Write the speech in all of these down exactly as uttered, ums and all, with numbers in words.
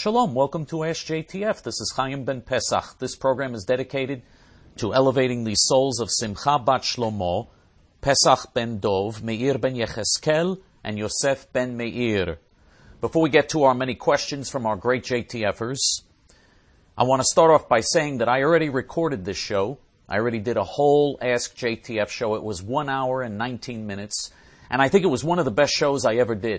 Shalom, welcome to Ask J T F. This is Chaim Ben Pesach. This program is dedicated to elevating the souls of Simcha Bat Shlomo, Pesach Ben Dov, Meir Ben Yecheskel, and Yosef Ben Meir. Before we get to our many questions from our great JTFers, I want to start off by saying that I already recorded this show. I already did a whole Ask J T F show. It was one hour and nineteen minutes, and I think it was one of the best shows I ever did.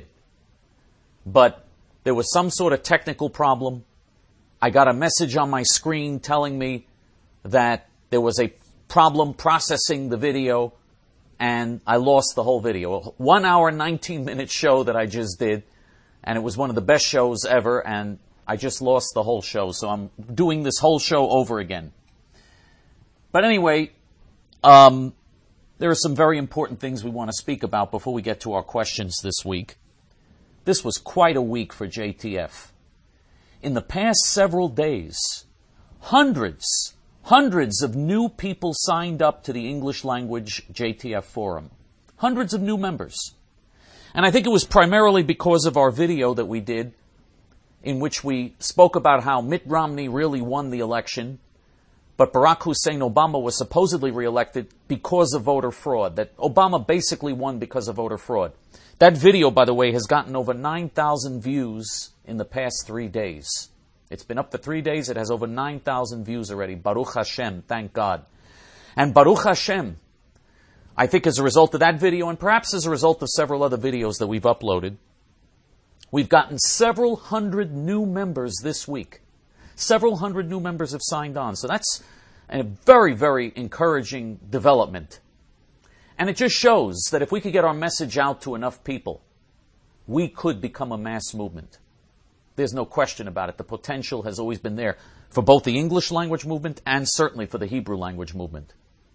But there was some sort of technical problem. I got a message on my screen telling me that there was a problem processing the video, and I lost the whole video. A one hour, nineteen minute show that I just did, and it was one of the best shows ever, and I just lost the whole show, so I'm doing this whole show over again. But anyway, um, there are some very important things we want to speak about before we get to our questions this week. This was quite a week for J T F. In the past several days, hundreds, hundreds of new people signed up to the English language J T F forum. Hundreds of new members. And I think it was primarily because of our video that we did, in which we spoke about how Mitt Romney really won the election, but Barack Hussein Obama was supposedly reelected because of voter fraud, that Obama basically won because of voter fraud. That video, by the way, has gotten over nine thousand views in the past three days. It's been up for three days. It has over nine thousand views already. Baruch Hashem, thank God. And Baruch Hashem, I think as a result of that video, and perhaps as a result of several other videos that we've uploaded, we've gotten several hundred new members this week. Several hundred new members have signed on. So that's a very, very encouraging development. And it just shows that if we could get our message out to enough people, we could become a mass movement. There's no question about it. The potential has always been there for both the English language movement and certainly for the Hebrew language movement.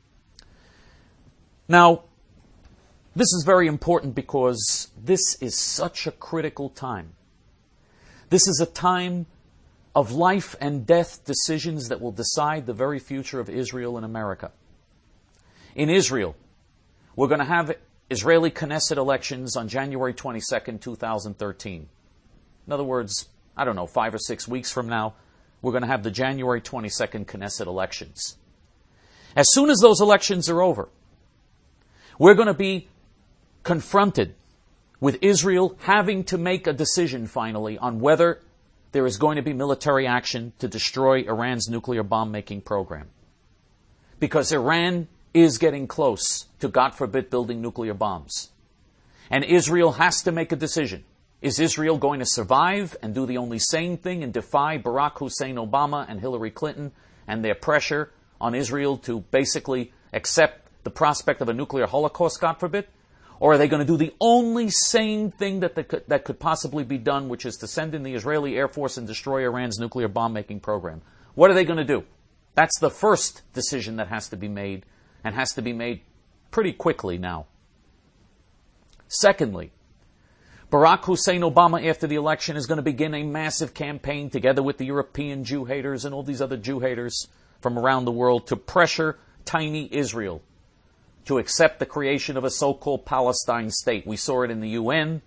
Now, this is very important because this is such a critical time. This is a time of life and death decisions that will decide the very future of Israel and America. In Israel, we're going to have Israeli Knesset elections on January twenty-second, two thousand thirteen. In other words, I don't know, five or six weeks from now, we're going to have the January twenty-second Knesset elections. As soon as those elections are over, we're going to be confronted with Israel having to make a decision finally on whether there is going to be military action to destroy Iran's nuclear bomb-making program. Because Iran is getting close to, God forbid, building nuclear bombs. And Israel has to make a decision. Is Israel going to survive and do the only sane thing and defy Barack Hussein Obama and Hillary Clinton and their pressure on Israel to basically accept the prospect of a nuclear holocaust, God forbid? Or are they going to do the only sane thing that, could, that could possibly be done, which is to send in the Israeli Air Force and destroy Iran's nuclear bomb-making program? What are they going to do? That's the first decision that has to be made, and has to be made pretty quickly now. Secondly, Barack Hussein Obama, after the election, is going to begin a massive campaign together with the European Jew haters and all these other Jew haters from around the world to pressure tiny Israel to accept the creation of a so-called Palestine state. We saw it in the U N.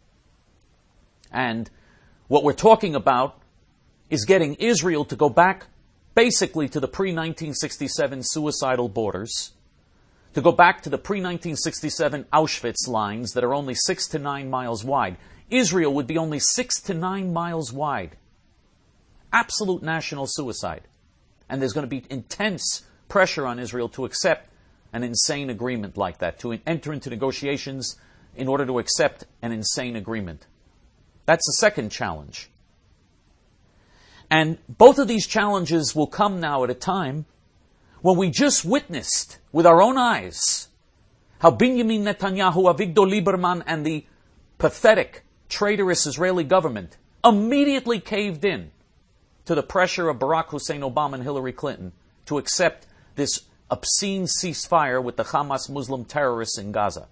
And what we're talking about is getting Israel to go back basically to the pre nineteen sixty-seven suicidal borders, to go back to the pre nineteen sixty-seven Auschwitz lines that are only six to nine miles wide. Israel would be only six to nine miles wide. Absolute national suicide. And there's going to be intense pressure on Israel to accept an insane agreement like that, to enter into negotiations in order to accept an insane agreement. That's the second challenge. And both of these challenges will come now at a time when we just witnessed with our own eyes how Benjamin Netanyahu, Avigdor Lieberman, and the pathetic, traitorous Israeli government immediately caved in to the pressure of Barack Hussein Obama and Hillary Clinton to accept this obscene ceasefire with the Hamas Muslim terrorists in Gaza.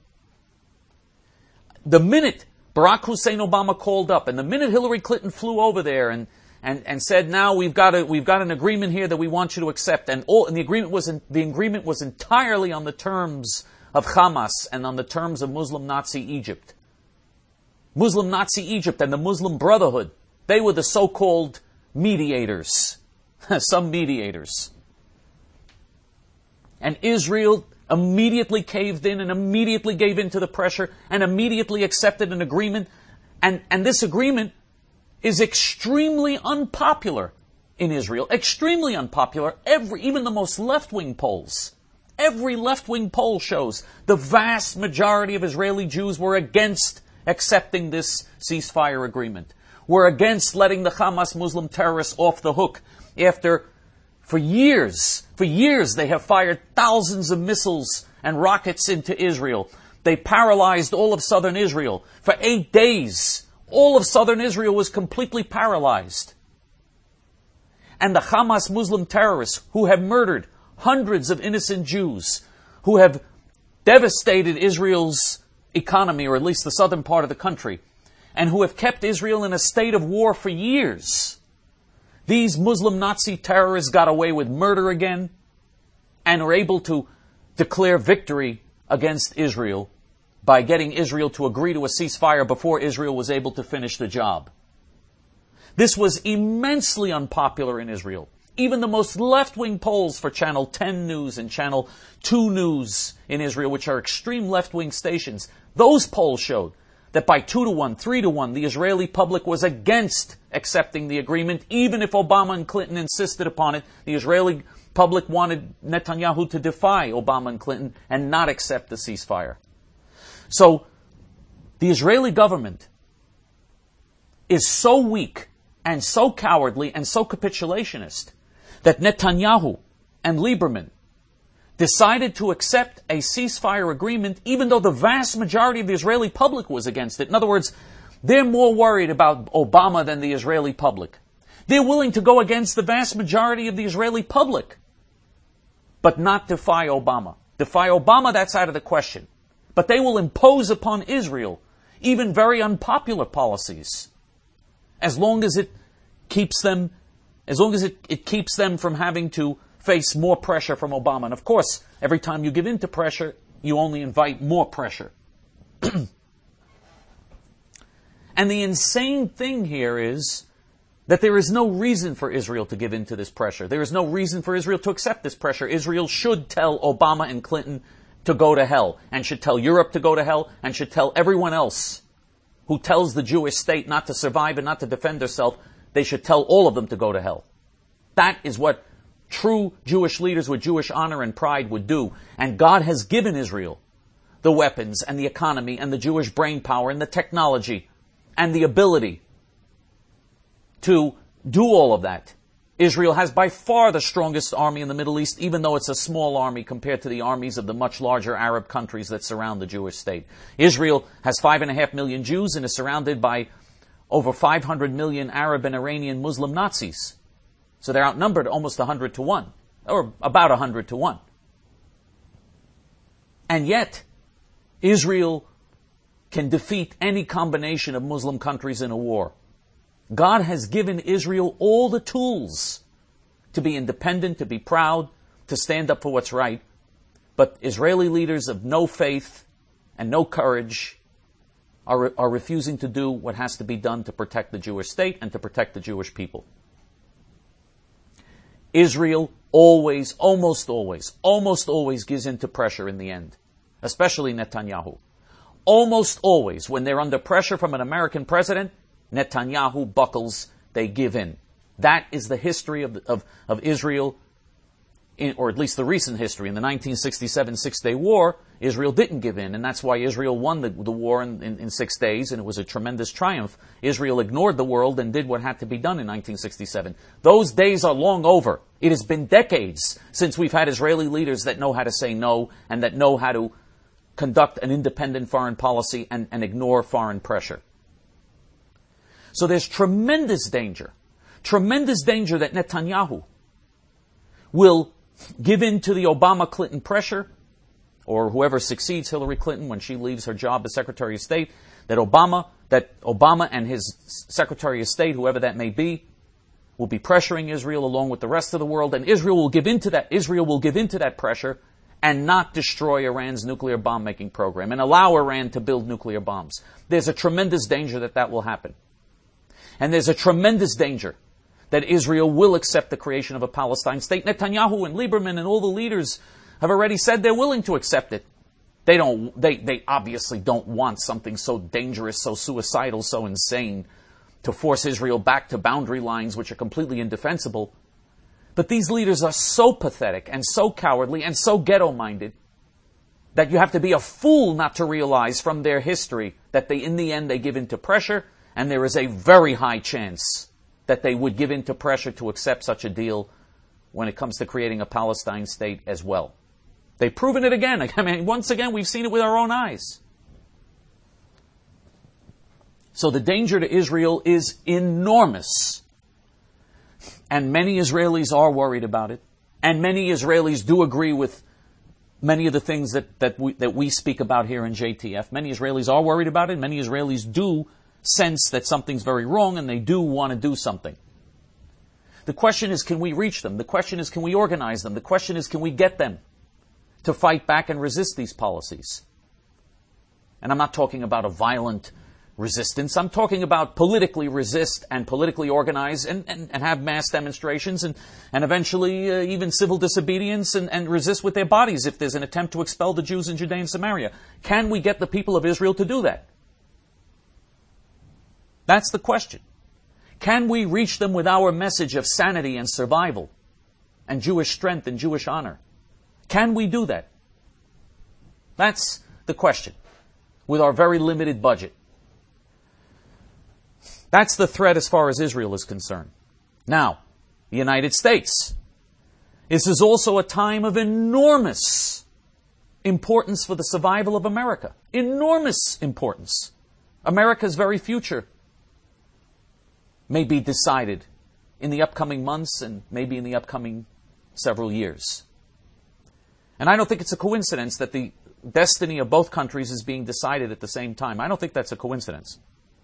The minute Barack Hussein Obama called up, and the minute Hillary Clinton flew over there and and, and said, "Now we've got a, we've got an agreement here that we want you to accept," and all and the agreement was in, the agreement was entirely on the terms of Hamas and on the terms of Muslim Nazi Egypt. Muslim Nazi Egypt and the Muslim Brotherhood They were the so-called mediators. Some mediators. And Israel immediately caved in and immediately gave in to the pressure and immediately accepted an agreement. And, and this agreement is extremely unpopular in Israel. Extremely unpopular. Every, even the most left-wing polls. Every left-wing poll shows the vast majority of Israeli Jews were against accepting this ceasefire agreement. Were against letting the Hamas Muslim terrorists off the hook after, for years, for years they have fired thousands of missiles and rockets into Israel. They paralyzed all of southern Israel. For eight days, all of southern Israel was completely paralyzed. And the Hamas Muslim terrorists who have murdered hundreds of innocent Jews, who have devastated Israel's economy, or at least the southern part of the country, and who have kept Israel in a state of war for years. These Muslim Nazi terrorists got away with murder again and were able to declare victory against Israel by getting Israel to agree to a ceasefire before Israel was able to finish the job. This was immensely unpopular in Israel. Even the most left-wing polls for Channel ten News and Channel two News in Israel, which are extreme left-wing stations, those polls showed that by two to one, three to one, the Israeli public was against accepting the agreement, even if Obama and Clinton insisted upon it. The Israeli public wanted Netanyahu to defy Obama and Clinton and not accept the ceasefire. So, the Israeli government is so weak and so cowardly and so capitulationist that Netanyahu and Lieberman decided to accept a ceasefire agreement even though the vast majority of the Israeli public was against it. In other words, they're more worried about Obama than the Israeli public. They're willing to go against the vast majority of the Israeli public, but not defy Obama. Defy Obama, that's out of the question. But they will impose upon Israel even very unpopular policies, as long as it keeps them, as long as it, it keeps them from having to face more pressure from Obama. And of course, every time you give in to pressure, you only invite more pressure. And the insane thing here is that there is no reason for Israel to give in to this pressure. There is no reason for Israel to accept this pressure. Israel should tell Obama and Clinton to go to hell, and should tell Europe to go to hell, and should tell everyone else who tells the Jewish state not to survive and not to defend herself, they should tell all of them to go to hell. That is what true Jewish leaders with Jewish honor and pride would do. And God has given Israel the weapons and the economy and the Jewish brain power and the technology and the ability to do all of that. Israel has by far the strongest army in the Middle East, even though it's a small army compared to the armies of the much larger Arab countries that surround the Jewish state. Israel has five and a half million Jews and is surrounded by over five hundred million Arab and Iranian Muslim Nazis. So they're outnumbered almost one hundred to one, or about one hundred to one. And yet, Israel can defeat any combination of Muslim countries in a war. God has given Israel all the tools to be independent, to be proud, to stand up for what's right. But Israeli leaders of no faith and no courage are, are refusing to do what has to be done to protect the Jewish state and to protect the Jewish people. Israel always, almost always, almost always gives in to pressure in the end, especially Netanyahu. Almost always, when they're under pressure from an American president, Netanyahu buckles, they give in. That is the history of, of, of Israel, in, or at least the recent history. In the nineteen sixty-seven Six-Day War, Israel didn't give in, and that's why Israel won the, the war in, in, in six days, and it was a tremendous triumph. Israel ignored the world and did what had to be done in nineteen sixty-seven. Those days are long over. It has been decades since we've had Israeli leaders that know how to say no, and that know how to conduct an independent foreign policy and, and ignore foreign pressure. So there's tremendous danger, tremendous danger that Netanyahu will give in to the Obama-Clinton pressure, or whoever succeeds Hillary Clinton when she leaves her job as Secretary of State, that Obama, that Obama and his Secretary of State, whoever that may be, will be pressuring Israel along with the rest of the world, and Israel will give into that, Israel will give into that pressure and not destroy Iran's nuclear bomb-making program and allow Iran to build nuclear bombs. There's a tremendous danger that that will happen. And there's a tremendous danger that Israel will accept the creation of a Palestine state. Netanyahu and Lieberman and all the leaders have already said they're willing to accept it. They don't, they, they obviously don't want something so dangerous, so suicidal, so insane to force Israel back to boundary lines which are completely indefensible. But these leaders are so pathetic and so cowardly and so ghetto-minded that you have to be a fool not to realize from their history that they, in the end, they give in to pressure, and there is a very high chance that they would give in to pressure to accept such a deal when it comes to creating a Palestine state as well. They've proven it again. I mean, once again, we've seen it with our own eyes. So the danger to Israel is enormous. And many Israelis are worried about it. And many Israelis do agree with many of the things that, that, we, that we speak about here in J T F. Many Israelis are worried about it. Many Israelis do sense that something's very wrong and they do want to do something. The question is, can we reach them? The question is, can we organize them? The question is, can we get them to fight back and resist these policies? And I'm not talking about a violent resistance. I'm talking about politically resist and politically organize and, and, and have mass demonstrations and, and eventually uh, even civil disobedience and, and resist with their bodies if there's an attempt to expel the Jews in Judea and Samaria. Can we get the people of Israel to do that? That's the question. Can we reach them with our message of sanity and survival and Jewish strength and Jewish honor? Can we do that? That's the question with our very limited budget. That's the threat as far as Israel is concerned. Now, the United States. This is also a time of enormous importance for the survival of America. Enormous importance. America's very future may be decided in the upcoming months and maybe in the upcoming several years. And I don't think it's a coincidence that the destiny of both countries is being decided at the same time. I don't think that's a coincidence.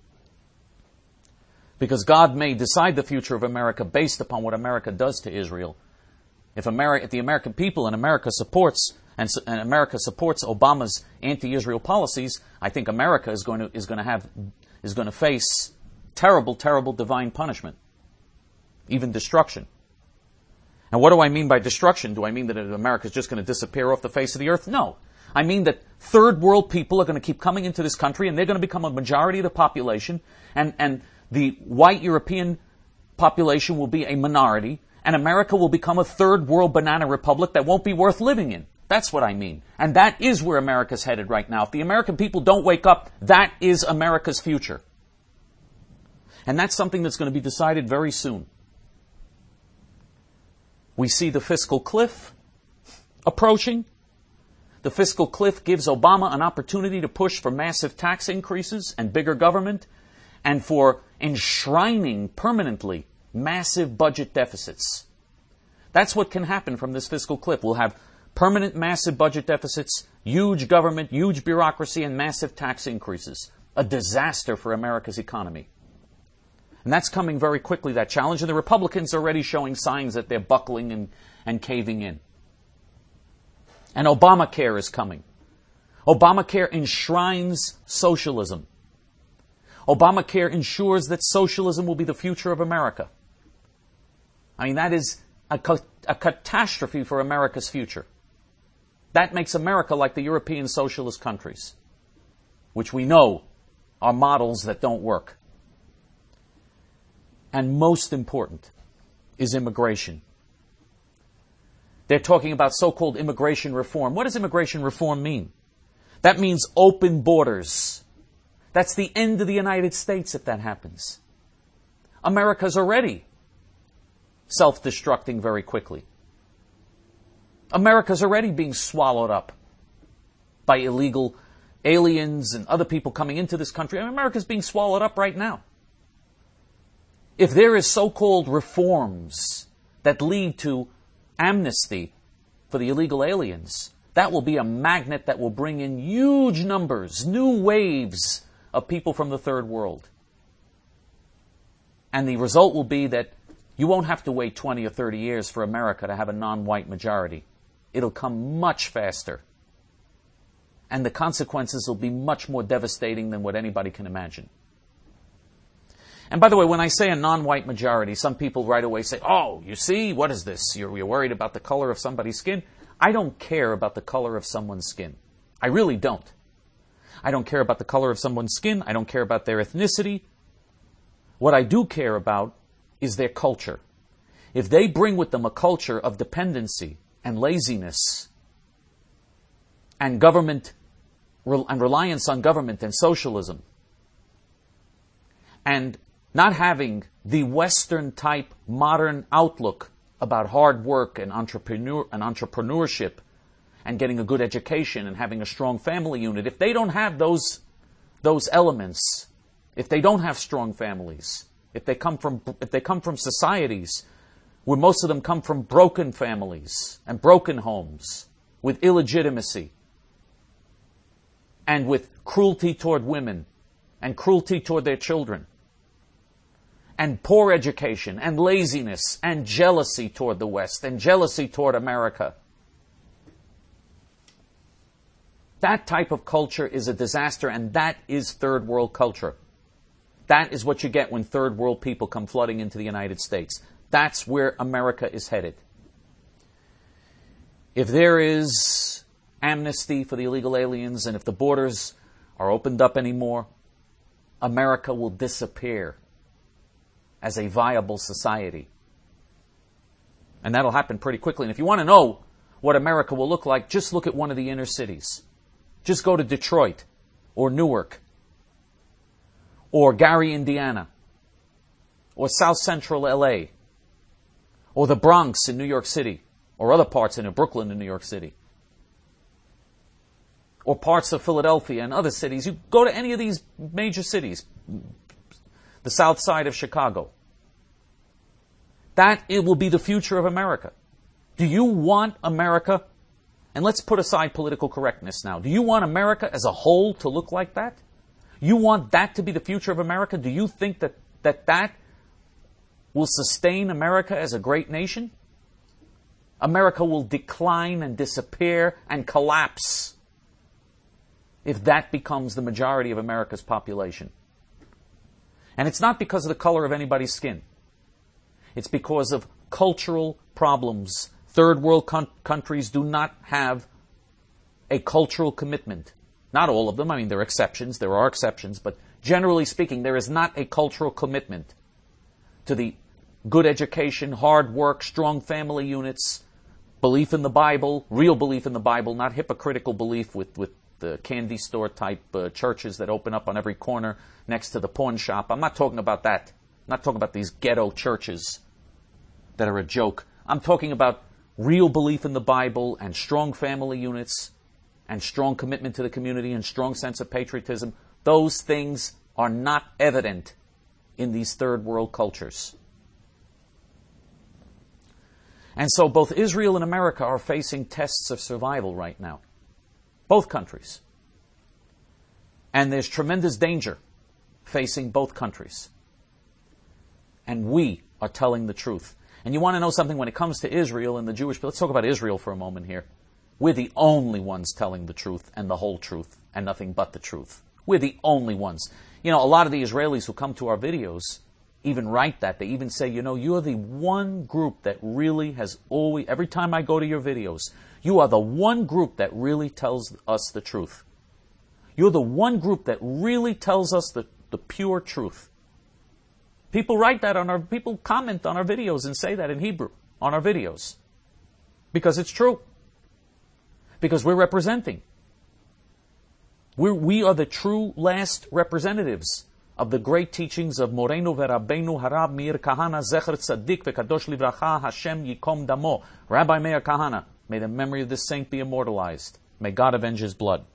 Because God may decide the future of America based upon what America does to Israel. If, America, if the American people and America supports and, and America supports Obama's anti-Israel policies, I think America is going to is going to have is going to face terrible, terrible divine punishment, even destruction. And what do I mean by destruction? Do I mean that America is just going to disappear off the face of the earth? No. I mean that third world people are going to keep coming into this country and they're going to become a majority of the population, and, and the white European population will be a minority, and America will become a third world banana republic that won't be worth living in. That's what I mean. And that is where America's headed right now. If the American people don't wake up, that is America's future. And that's something that's going to be decided very soon. We see the fiscal cliff approaching. The fiscal cliff gives Obama an opportunity to push for massive tax increases and bigger government, and for enshrining permanently massive budget deficits. That's what can happen from this fiscal cliff. We'll have permanent massive budget deficits, huge government, huge bureaucracy, and massive tax increases. A disaster for America's economy. And that's coming very quickly, that challenge, and the Republicans are already showing signs that they're buckling and, and caving in. And Obamacare is coming. Obamacare enshrines socialism. Obamacare ensures that socialism will be the future of America. I mean, that is a, a catastrophe for America's future. That makes America like the European socialist countries, which we know are models that don't work. And most important is immigration. They're talking about so-called immigration reform. What does immigration reform mean? That means open borders. That's the end of the United States if that happens. America's already self-destructing very quickly. America's already being swallowed up by illegal aliens and other people coming into this country. I mean, America's being swallowed up right now. If there is so-called reforms that lead to amnesty for the illegal aliens, that will be a magnet that will bring in huge numbers, new waves of people from the third world. And the result will be that you won't have to wait twenty or thirty years for America to have a non-white majority. It'll come much faster. And the consequences will be much more devastating than what anybody can imagine. And by the way, when I say a non-white majority, some people right away say, oh, you see, what is this? You're, you're worried about the color of somebody's skin? I don't care about the color of someone's skin. I really don't. I don't care about the color of someone's skin. I don't care about their ethnicity. What I do care about is their culture. If they bring with them a culture of dependency and laziness and government and reliance on government and socialism and not having the Western type modern outlook about hard work and entrepreneur and entrepreneurship and getting a good education and having a strong family unit, if they don't have those those elements, if they don't have strong families, if they come from if they come from societies where most of them come from broken families and broken homes with illegitimacy and with cruelty toward women and cruelty toward their children and poor education and laziness and jealousy toward the West and jealousy toward America, that type of culture is a disaster, and that is third world culture. That is what you get when third world people come flooding into the United States. That's where America is headed. If there is amnesty for the illegal aliens and if the borders are opened up anymore, America will disappear as a viable society. And that'll happen pretty quickly. And if you want to know what America will look like, just look at one of the inner cities. Just go to Detroit or Newark or Gary, Indiana, or South Central L A, or the Bronx in New York City, or other parts in Brooklyn in New York City, or parts of Philadelphia and other cities. You go to any of these major cities, the south side of Chicago. That it will be the future of America. Do you want America, and let's put aside political correctness now, do you want America as a whole to look like that? You want that to be the future of America? Do you think that that, that will sustain America as a great nation? America will decline and disappear and collapse if that becomes the majority of America's population. And it's not because of the color of anybody's skin. It's because of cultural problems. Third world con- countries do not have a cultural commitment. Not all of them. I mean, there are exceptions. There are exceptions. But generally speaking, there is not a cultural commitment to the good education, hard work, strong family units, belief in the Bible, real belief in the Bible, not hypocritical belief with, with the candy store type uh, churches that open up on every corner next to the pawn shop. I'm not talking about that. I'm not talking about these ghetto churches that are a joke. I'm talking about real belief in the Bible and strong family units and strong commitment to the community and strong sense of patriotism. Those things are not evident in these third world cultures. And so both Israel and America are facing tests of survival right now. Both countries. And there's tremendous danger facing both countries. And we are telling the truth. And you want to know something when it comes to Israel and the Jewish people? Let's talk about Israel for a moment here. We're the only ones telling the truth and the whole truth and nothing but the truth. We're the only ones. You know, a lot of the Israelis who come to our videos even write that. They even say, you know, you're the one group that really has always, every time I go to your videos, you are the one group that really tells us the truth. You're the one group that really tells us the, the pure truth. People write that on our, people comment on our videos and say that in Hebrew on our videos. Because it's true. Because we're representing. We're, we are the true last representatives of the great teachings of Morenu veRabbeinu Harab Meir Kahana Zecher Tzaddik veKadosh Livracha Hashem Yikom Damo. Rabbi Meir Kahana, may the memory of this saint be immortalized. May God avenge his blood.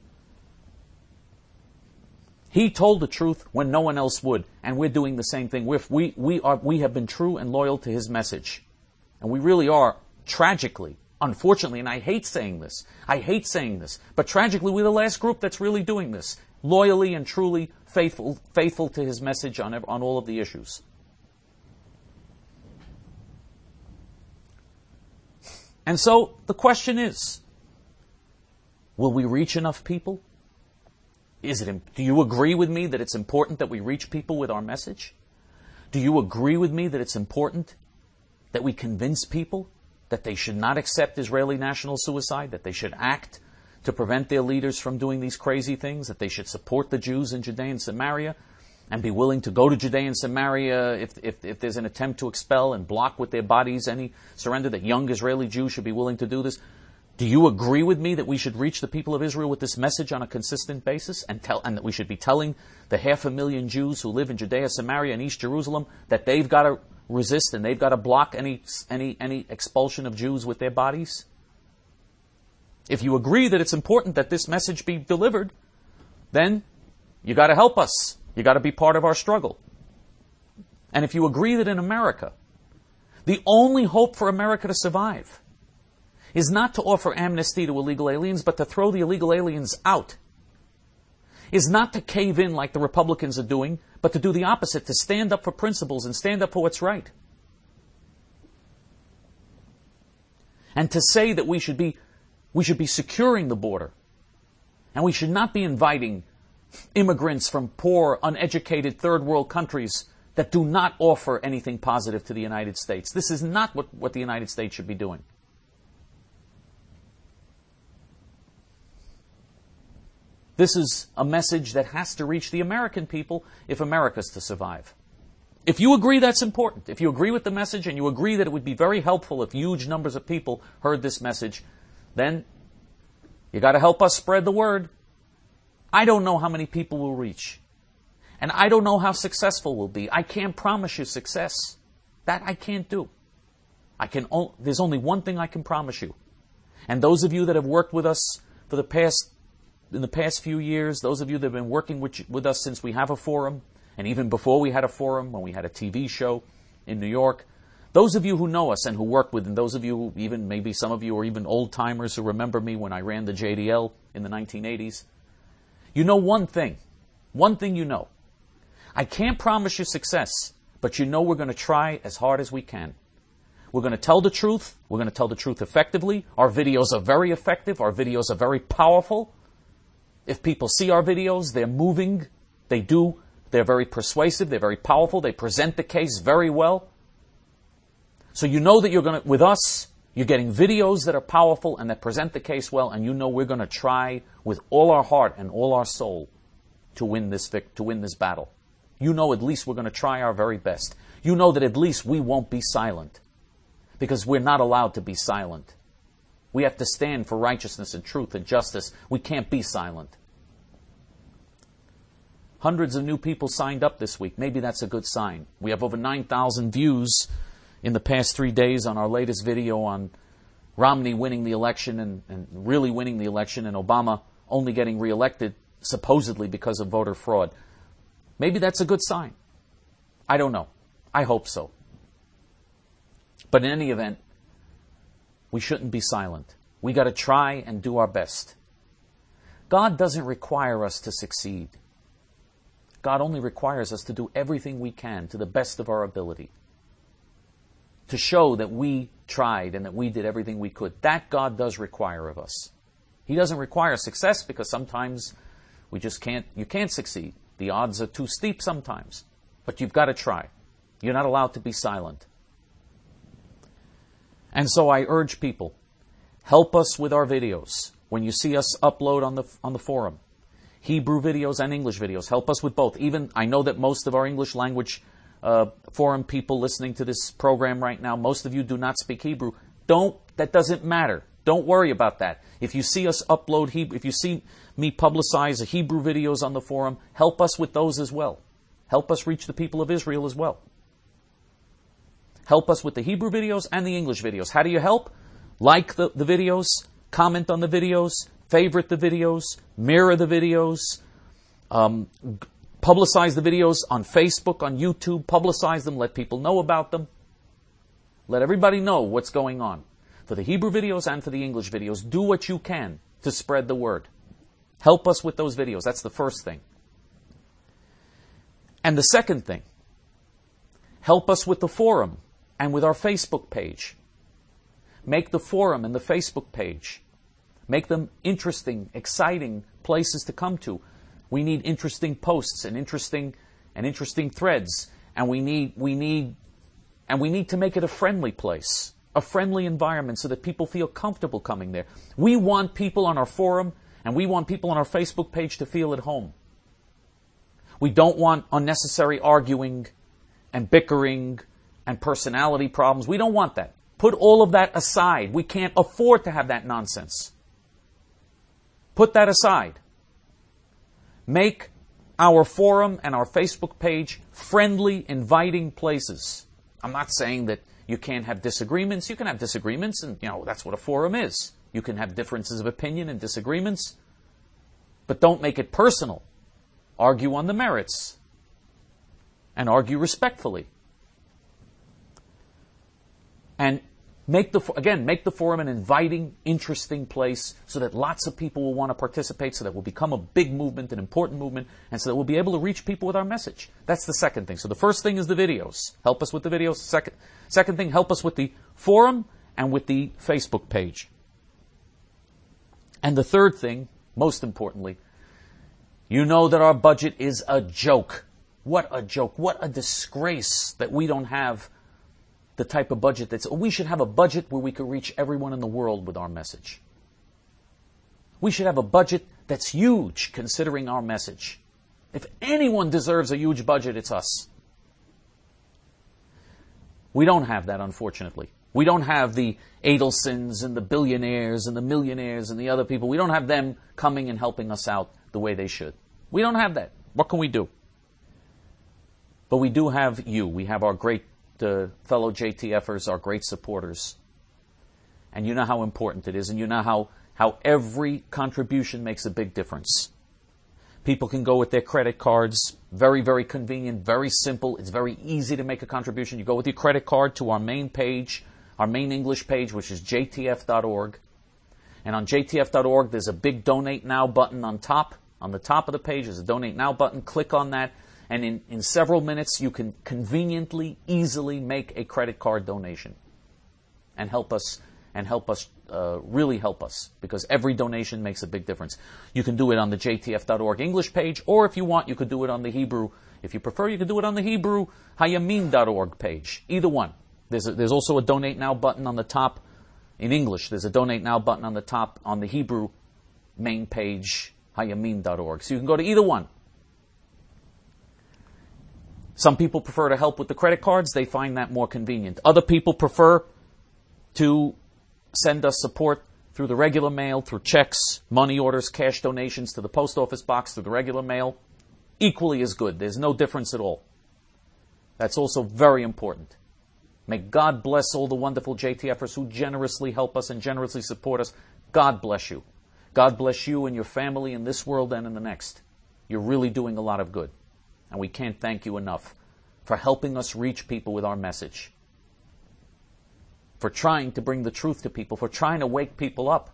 He told the truth when no one else would, and we're doing the same thing. We're, we we are we have been true and loyal to his message, and we really are. Tragically, unfortunately, and I hate saying this, I hate saying this, but tragically, we're the last group that's really doing this, loyally and truly faithful faithful to his message on on all of the issues. And so the question is, will we reach enough people? Is it? Do you agree with me that it's important that we reach people with our message? Do you agree with me that it's important that we convince people that they should not accept Israeli national suicide, that they should act to prevent their leaders from doing these crazy things, that they should support the Jews in Judea and Samaria and be willing to go to Judea and Samaria if, if, if there's an attempt to expel and block with their bodies any surrender, that young Israeli Jews should be willing to do this? Do you agree with me that we should reach the people of Israel with this message on a consistent basis and tell, and that we should be telling the half a million Jews who live in Judea, Samaria, and East Jerusalem that they've got to resist and they've got to block any, any, any expulsion of Jews with their bodies? If you agree that it's important that this message be delivered, then you got to help us. You got to be part of our struggle. And if you agree that in America, the only hope for America to survive is not to offer amnesty to illegal aliens, but to throw the illegal aliens out, is not to cave in like the Republicans are doing, but to do the opposite, to stand up for principles and stand up for what's right. And to say that we should be we should be securing the border, and we should not be inviting immigrants from poor, uneducated third world countries that do not offer anything positive to the United States. This is not what, what the United States should be doing. This is a message that has to reach the American people if America's to survive. If you agree that's important, if you agree with the message and you agree that it would be very helpful if huge numbers of people heard this message, then you got to help us spread the word. I don't know how many people we'll reach. And I don't know how successful we'll be. I can't promise you success. That I can't do. I can. O- There's only one thing I can promise you. And those of you that have worked with us for the past in the past few years, those of you that have been working with, with us since we have a forum, and even before we had a forum, when we had a T V show in New York, those of you who know us and who work with, and those of you who even, maybe some of you are even old-timers who remember me when I ran the J D L in the nineteen eighties, you know one thing. One thing you know. I can't promise you success, but you know we're going to try as hard as we can. We're going to tell the truth. We're going to tell the truth effectively. Our videos are very effective. Our videos are very powerful. If people see our videos, they're moving. They do. They're very persuasive. They're very powerful. They present the case very well. So you know that you're going to, with us, you're getting videos that are powerful and that present the case well, and you know we're going to try with all our heart and all our soul to win this vic- to win this battle. You know at least we're going to try our very best. You know that at least we won't be silent, because we're not allowed to be silent. We have to stand for righteousness and truth and justice. We can't be silent. Hundreds of new people signed up this week. Maybe that's a good sign. We have over nine thousand views in the past three days on our latest video on Romney winning the election and, and really winning the election, and Obama only getting reelected supposedly because of voter fraud. Maybe that's a good sign. I don't know. I hope so. But in any event, we shouldn't be silent. We got to try and do our best. God doesn't require us to succeed. God only requires us to do everything we can to the best of our ability, to show that we tried and that we did everything we could. That God does require of us. He doesn't require success, because sometimes we just can't, you can't succeed. The odds are too steep sometimes. But you've got to try. You're not allowed to be silent. And so I urge people, help us with our videos. When you see us upload on the on the forum, Hebrew videos and English videos, help us with both. Even, I know that most of our English language uh, forum people listening to this program right now, most of you do not speak Hebrew. Don't, that doesn't matter. Don't worry about that. If you see us upload Hebrew, if you see me publicize Hebrew videos on the forum, help us with those as well. Help us reach the people of Israel as well. Help us with the Hebrew videos and the English videos. How do you help? Like the, the videos, comment on the videos, favorite the videos, mirror the videos, um, publicize the videos on Facebook, on YouTube, publicize them, let people know about them. Let everybody know what's going on. For the Hebrew videos and for the English videos, do what you can to spread the word. Help us with those videos. That's the first thing. And the second thing, help us with the forum and with our Facebook page. Make the forum and the Facebook page, make them interesting, exciting places to come to. We need interesting posts and interesting and interesting threads. And we need, we need, and we need to make it a friendly place, a friendly environment so that people feel comfortable coming there. We want people on our forum and we want people on our Facebook page to feel at home. We don't want unnecessary arguing and bickering and personality problems. We don't want that. Put all of that aside. We can't afford to have that nonsense. Put that aside. Make our forum and our Facebook page friendly, inviting places. I'm not saying that you can't have disagreements. You can have disagreements, and you know that's what a forum is. You can have differences of opinion and disagreements, but don't make it personal. Argue on the merits, and argue respectfully. And make the again make the forum an inviting, interesting place so that lots of people will want to participate, so that we'll become a big movement, an important movement, and so that we'll be able to reach people with our message. That's the second thing. So the first thing is the videos. Help us with the videos. Second, second thing, help us with the forum and with the Facebook page. And the third thing, most importantly, you know that our budget is a joke. What a joke. What a disgrace that we don't have the type of budget that's... We should have a budget where we could reach everyone in the world with our message. We should have a budget that's huge, considering our message. If anyone deserves a huge budget, it's us. We don't have that, unfortunately. We don't have the Adelsons and the billionaires and the millionaires and the other people. We don't have them coming and helping us out the way they should. We don't have that. What can we do? But we do have you. We have our great uh, fellow J T Fers, our great supporters. And you know how important it is. And you know how, how every contribution makes a big difference. People can go with their credit cards. Very, very convenient, very simple. It's very easy to make a contribution. You go with your credit card to our main page, our main English page, which is J T F dot org. And on J T F dot org, there's a big Donate Now button on top. On the top of the page, there's a Donate Now button. Click on that. And in, in several minutes, you can conveniently, easily make a credit card donation. And help us, and help us, uh, really help us. Because every donation makes a big difference. You can do it on the J T F dot org English page. Or if you want, you could do it on the Hebrew. If you prefer, you could do it on the Hebrew Hayamin dot org page. Either one. There's, a, there's also a Donate Now button on the top. In English, there's a Donate Now button on the top on the Hebrew main page, Hayamin dot org. So you can go to either one. Some people prefer to help with the credit cards. They find that more convenient. Other people prefer to send us support through the regular mail, through checks, money orders, cash donations to the post office box, through the regular mail. Equally as good. There's no difference at all. That's also very important. May God bless all the wonderful J T Fers who generously help us and generously support us. God bless you. God bless you and your family in this world and in the next. You're really doing a lot of good. And we can't thank you enough for helping us reach people with our message. For trying to bring the truth to people. For trying to wake people up.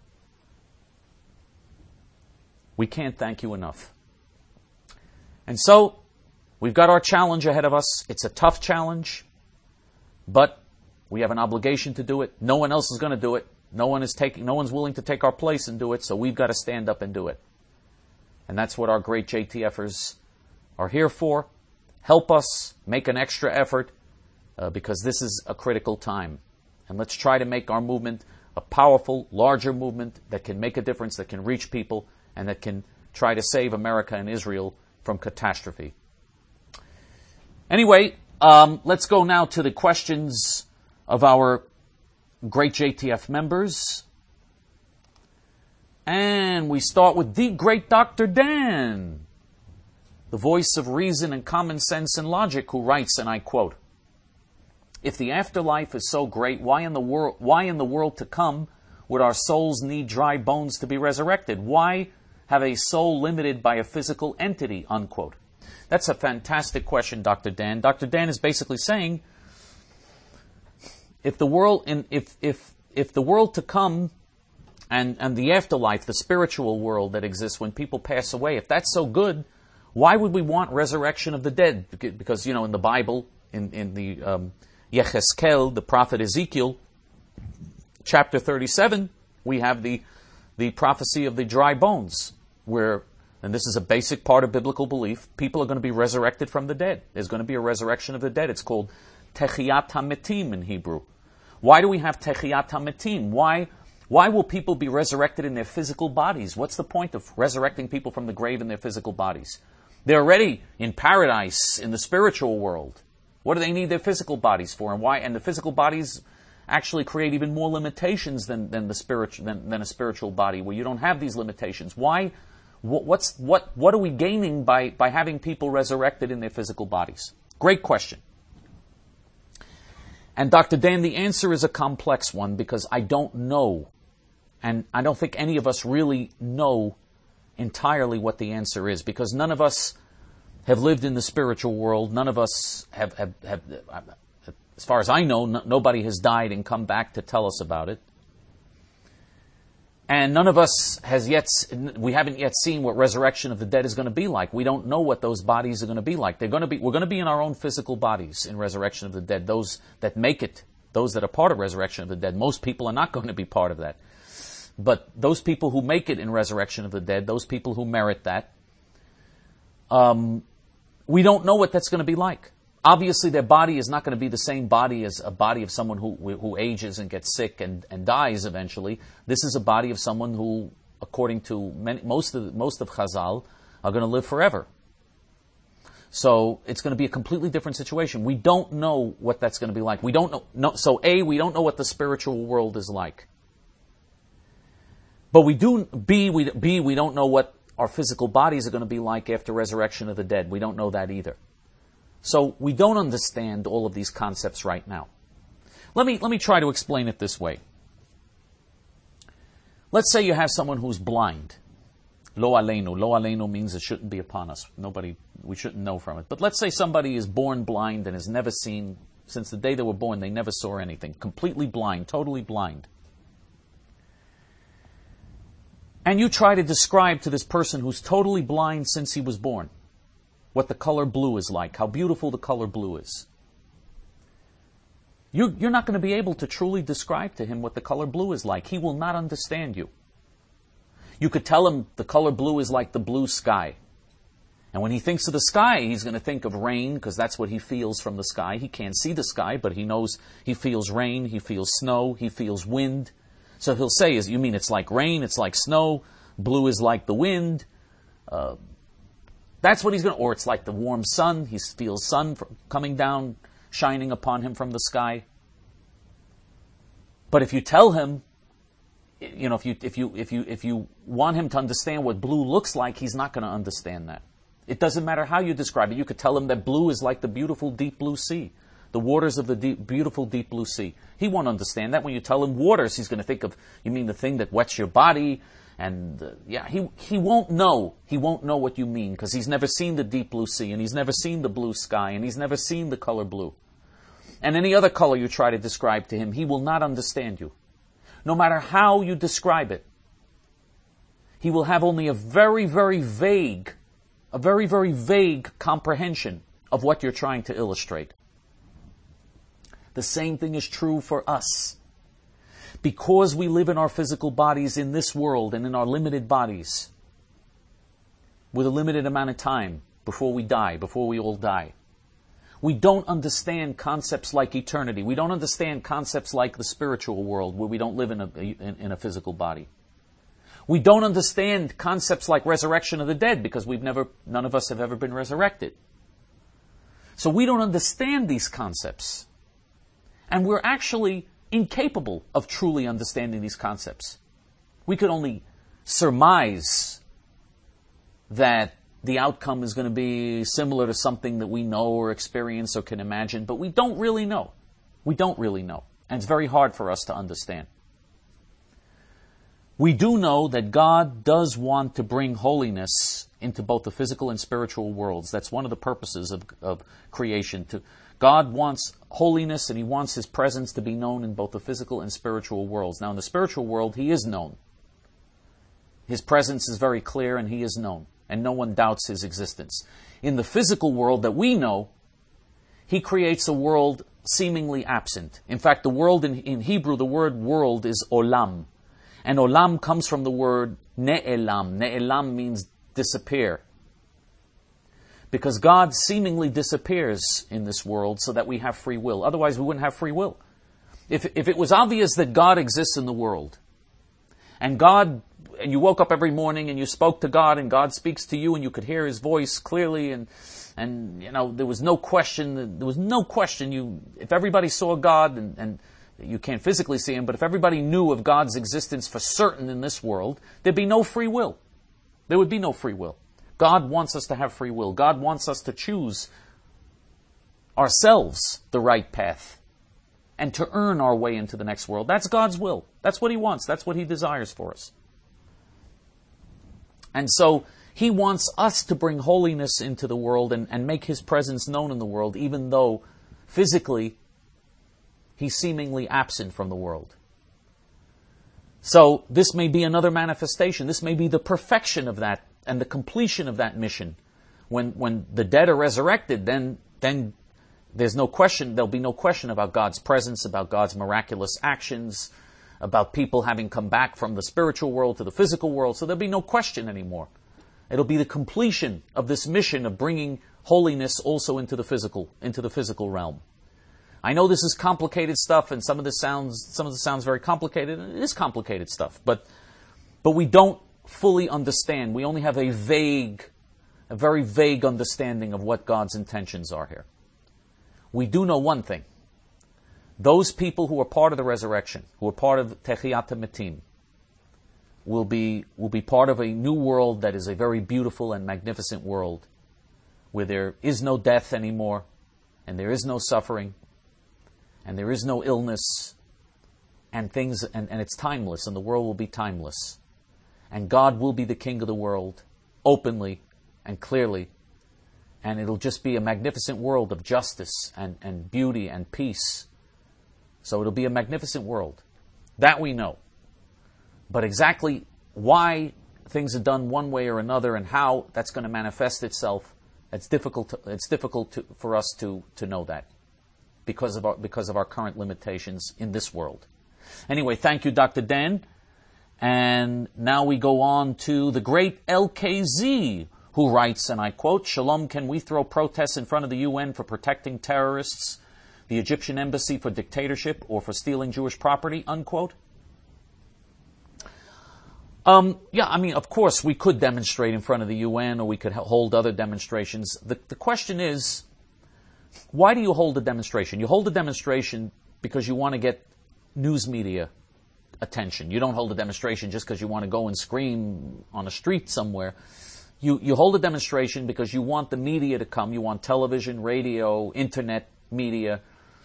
We can't thank you enough. And so, we've got our challenge ahead of us. It's a tough challenge. But we have an obligation to do it. No one else is going to do it. No one is taking, no one's willing to take our place and do it, so we've got to stand up and do it. And that's what our great J T Fers are here for. Help us make an extra effort uh, because this is a critical time. And let's try to make our movement a powerful, larger movement that can make a difference, that can reach people, and that can try to save America and Israel from catastrophe. Anyway, um, let's go now to the questions of our great J T F members. And we start with the great Doctor Dan, the voice of reason and common sense and logic, who writes, and I quote, "If the afterlife is so great, why in the world, why in the world to come would our souls need dry bones to be resurrected? Why have a soul limited by a physical entity?" Unquote. That's a fantastic question, Doctor Dan. Doctor Dan is basically saying, if the world, in, if if if the world to come, and and the afterlife, the spiritual world that exists when people pass away, if that's so good, why would we want resurrection of the dead? Because, you know, in the Bible, in in the um, Yecheskel, the prophet Ezekiel, chapter thirty-seven, we have the the prophecy of the dry bones, where and this is a basic part of biblical belief, people are going to be resurrected from the dead. There's going to be a resurrection of the dead. It's called Techiyat HaMetim in Hebrew. Why do we have Techiyat HaMetim? Why, why will people be resurrected in their physical bodies? What's the point of resurrecting people from the grave in their physical bodies? They're already in paradise, in the spiritual world. What do they need their physical bodies for? And why? And the physical bodies actually create even more limitations than, than the spiritual than, than a spiritual body, where you don't have these limitations. Why? What, what's what? What are we gaining by by having people resurrected in their physical bodies? Great question. And Doctor Dan, the answer is a complex one, because I don't know, and I don't think any of us really know entirely what the answer is, because none of us have lived in the spiritual world. None of us have, have, have as far as I know, no, nobody has died and come back to tell us about it. And none of us has yet, we haven't yet seen what resurrection of the dead is going to be like. We don't know what those bodies are going to be like. They're going to be, we're going to be in our own physical bodies in resurrection of the dead. Those that make it, those that are part of resurrection of the dead. Most people are not going to be part of that. But those people who make it in resurrection of the dead, those people who merit that, um, we don't know what that's going to be like. Obviously, their body is not going to be the same body as a body of someone who who ages and gets sick and, and dies eventually. This is a body of someone who, according to many, most of most of Chazal, are going to live forever. So it's going to be a completely different situation. We don't know what that's going to be like. We don't know. No, so A, we don't know what the spiritual world is like. But we do, B, we, B, we don't know what our physical bodies are going to be like after resurrection of the dead. We don't know that either. So we don't understand all of these concepts right now. Let me, let me try to explain it this way. Let's say you have someone who's blind. Lo aleinu. Lo aleinu means it shouldn't be upon us. Nobody, we shouldn't know from it. But let's say somebody is born blind and has never seen, since the day they were born, they never saw anything. Completely blind, totally blind. And you try to describe to this person who's totally blind since he was born what the color blue is like, how beautiful the color blue is. You, you're not going to be able to truly describe to him what the color blue is like. He will not understand you. You could tell him the color blue is like the blue sky. And when he thinks of the sky, he's going to think of rain, because that's what he feels from the sky. He can't see the sky, but he knows he feels rain, he feels snow, he feels wind. So he'll say, "Is you mean it's like rain, it's like snow, blue is like the wind." Uh, that's what he's going to, or it's like the warm sun. He feels sun coming down, shining upon him from the sky. But if you tell him, you know, if you if you if you if you want him to understand what blue looks like, he's not going to understand that. It doesn't matter how you describe it. You could tell him that blue is like the beautiful deep blue sea. The waters of the deep, beautiful deep blue sea. He won't understand that. When you tell him waters, he's going to think of, you mean the thing that wets your body? And uh, yeah, he he won't know. He won't know what you mean, because he's never seen the deep blue sea, and he's never seen the blue sky, and he's never seen the color blue. And any other color you try to describe to him, he will not understand you. No matter how you describe it, he will have only a very, very vague, a very, very vague comprehension of what you're trying to illustrate. The same thing is true for us. Because we live in our physical bodies in this world and in our limited bodies, with a limited amount of time before we die, before we all die, we don't understand concepts like eternity. We don't understand concepts like the spiritual world, where we don't live in a, in, in a physical body. We don't understand concepts like resurrection of the dead, because we've never, none of us have ever been resurrected. So we don't understand these concepts. And we're actually incapable of truly understanding these concepts. We could only surmise that the outcome is going to be similar to something that we know or experience or can imagine, but we don't really know. We don't really know. And it's very hard for us to understand. We do know that God does want to bring holiness into both the physical and spiritual worlds. That's one of the purposes of, of creation. To, God wants holiness, and He wants His presence to be known in both the physical and spiritual worlds. Now, in the spiritual world, He is known. His presence is very clear, and He is known, and no one doubts His existence. In the physical world that we know, He creates a world seemingly absent. In fact, the world in, in Hebrew, the word world is olam. And olam comes from the word ne'elam. Ne'elam means disappear. Because God seemingly disappears in this world so that we have free will. Otherwise, we wouldn't have free will. If, if it was obvious that God exists in the world, and God, and you woke up every morning and you spoke to God, and God speaks to you, and you could hear His voice clearly, and and you know there was no question. There was no question. You, if everybody saw God, and, and you can't physically see Him, but if everybody knew of God's existence for certain in this world, there'd be no free will. There would be no free will. God wants us to have free will. God wants us to choose ourselves the right path and to earn our way into the next world. That's God's will. That's what He wants. That's what He desires for us. And so He wants us to bring holiness into the world and, and make His presence known in the world, even though physically He's seemingly absent from the world. So this may be another manifestation. This may be the perfection of that and the completion of that mission. When when the dead are resurrected, then then there's no question, there'll be no question about God's presence, about God's miraculous actions, about people having come back from the spiritual world to the physical world. So there'll be no question anymore. It'll be the completion of this mission of bringing holiness also into the physical, into the physical realm. I know this is complicated stuff, and some of this sounds some of this sounds very complicated, and it is complicated stuff, but but we don't fully understand. We only have a vague, a very vague understanding of what God's intentions are here. We do know one thing. Those people who are part of the resurrection, who are part of Techiyat HaMetim, will be will be part of a new world that is a very beautiful and magnificent world, where there is no death anymore, and there is no suffering, and there is no illness, and things and, and it's timeless, and the world will be timeless. And God will be the king of the world, openly and clearly. And it'll just be a magnificent world of justice and, and beauty and peace. So it'll be a magnificent world. That we know. But exactly why things are done one way or another and how that's going to manifest itself, it's difficult to, it's difficult to, for us to, to know that. Because of our, because of our current limitations in this world. Anyway, thank you, Doctor Dan. And now we go on to the great L K Z, who writes, and I quote, "Shalom, can we throw protests in front of the U N for protecting terrorists, the Egyptian embassy for dictatorship, or for stealing Jewish property?" Unquote. Um, yeah, I mean, of course, we could demonstrate in front of the U N, or we could hold other demonstrations. The, the question is, why do you hold a demonstration? You hold a demonstration because you want to get news media attention. You don't hold a demonstration just because you want to go and scream on a street somewhere. You you hold a demonstration because you want the media to come. You want television, radio, internet media,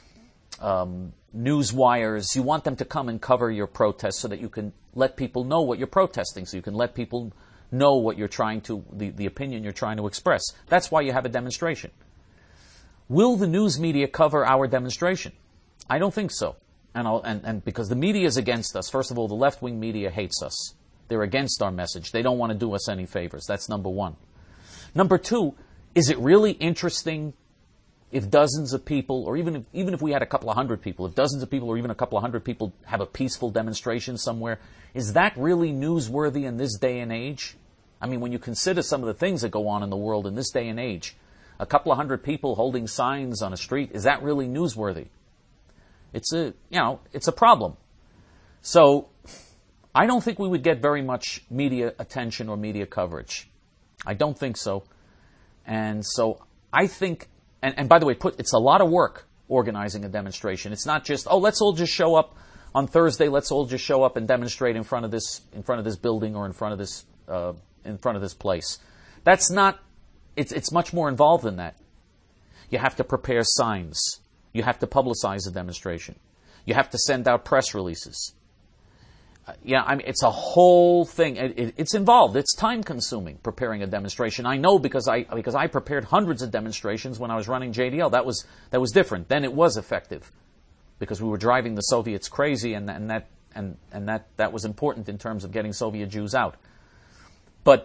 um, news wires. You want them to come and cover your protest so that you can let people know what you're protesting, so you can let people know what you're trying to, the, the opinion you're trying to express. That's why you have a demonstration. Will the news media cover our demonstration? I don't think so. And, I'll, and, and because the media is against us. First of all, the left-wing media hates us. They're against our message. They don't want to do us any favors. That's number one. Number two, is it really interesting if dozens of people, or even if, even if we had a couple of hundred people, if dozens of people or even a couple of hundred people have a peaceful demonstration somewhere, is that really newsworthy in this day and age? I mean, when you consider some of the things that go on in the world in this day and age, a couple of hundred people holding signs on a street, is that really newsworthy? It's a, you know, it's a problem. So, I don't think we would get very much media attention or media coverage. I don't think so. And so, I think, and, and by the way, put, it's a lot of work organizing a demonstration. It's not just, oh, let's all just show up on Thursday, let's all just show up and demonstrate in front of this, in front of this building or in front of this, uh, in front of this place. That's not, it's, it's much more involved than that. You have to prepare signs. You have to publicize the demonstration. You have to send out press releases. Uh, yeah, I mean, it's a whole thing. It, it, it's involved. It's time-consuming preparing a demonstration. I know because I because I prepared hundreds of demonstrations when I was running J D L. That was that was different. Then it was effective because we were driving the Soviets crazy, and and that and and that that was important in terms of getting Soviet Jews out. But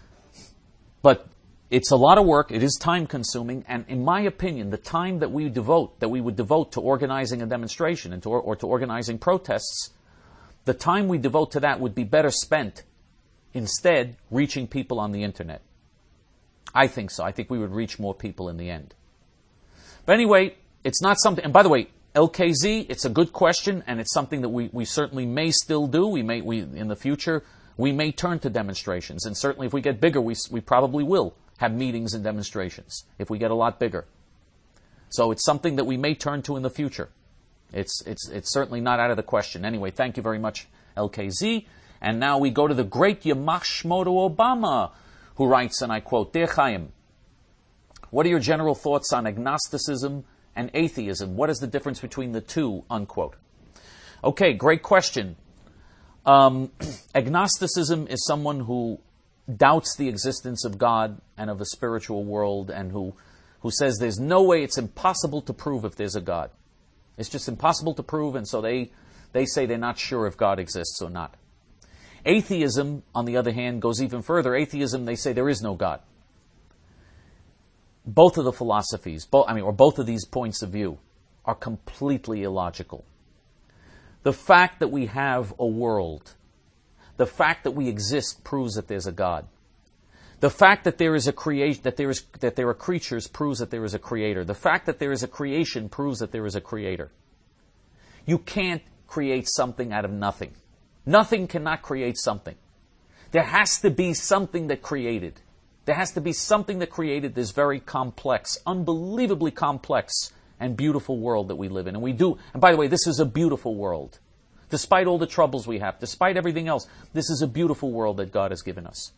but. It's a lot of work, it is time-consuming, and in my opinion, the time that we devote, that we would devote to organizing a demonstration and to, or to organizing protests, the time we devote to that would be better spent instead reaching people on the internet. I think so. I think we would reach more people in the end. But anyway, it's not something, and by the way, L K Z, it's a good question, and it's something that we, we certainly may still do. We may, we, in the future, we may turn to demonstrations, and certainly if we get bigger, we, we probably will have meetings and demonstrations, if we get a lot bigger. So it's something that we may turn to in the future. It's, it's, it's certainly not out of the question. Anyway, thank you very much, L K Z. And now we go to the great Yamach Shmo to Obama, who writes, and I quote, Dear Chaim, what are your general thoughts on agnosticism and atheism? What is the difference between the two? Unquote. Okay, great question. Um, agnosticism is someone who doubts the existence of God and of a spiritual world, and who, who says there's no way, it's impossible to prove if there's a God. It's just impossible to prove, and so they, they say they're not sure if God exists or not. Atheism, on the other hand, goes even further. Atheism, they say there is no God. Both of the philosophies, both, I mean, or both of these points of view, are completely illogical. The fact that we have a world, the fact that we exist, proves that there's a God. The fact that there is a creation, that there is that there are creatures, proves that there is a creator. The fact that there is a creation proves that there is a creator. You can't create something out of nothing. Nothing cannot create something. There has to be something that created. There has to be something that created this very complex, unbelievably complex and beautiful world that we live in. And we do, and by the way, this is a beautiful world. Despite all the troubles we have, despite everything else, this is a beautiful world that God has given us.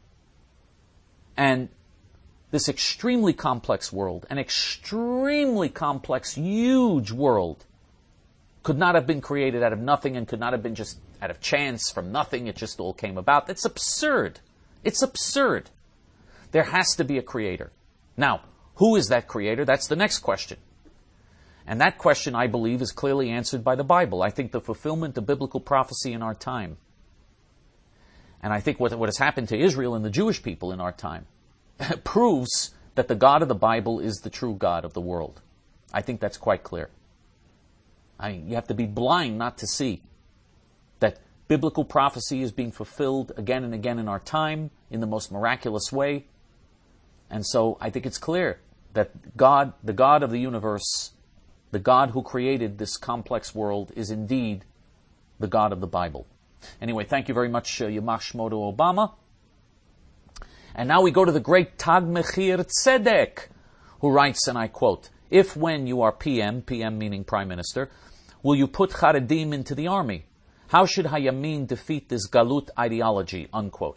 And this extremely complex world, an extremely complex, huge world, could not have been created out of nothing and could not have been just out of chance from nothing. It just all came about. It's absurd. It's absurd. There has to be a creator. Now, who is that creator? That's the next question. And that question, I believe, is clearly answered by the Bible. I think the fulfillment of biblical prophecy in our time, and I think what, what has happened to Israel and the Jewish people in our time, proves that the God of the Bible is the true God of the world. I think that's quite clear. I mean, you have to be blind not to see that biblical prophecy is being fulfilled again and again in our time in the most miraculous way. And so I think it's clear that God, the God of the universe, the God who created this complex world, is indeed the God of the Bible. Anyway, thank you very much, uh, Yamach Shmo to Obama. And now we go to the great Tag Mechir Tzedek, who writes, and I quote, if when you are P M, P M meaning Prime Minister, will you put Charedim into the army? How should Hayamin defeat this Galut ideology? Unquote.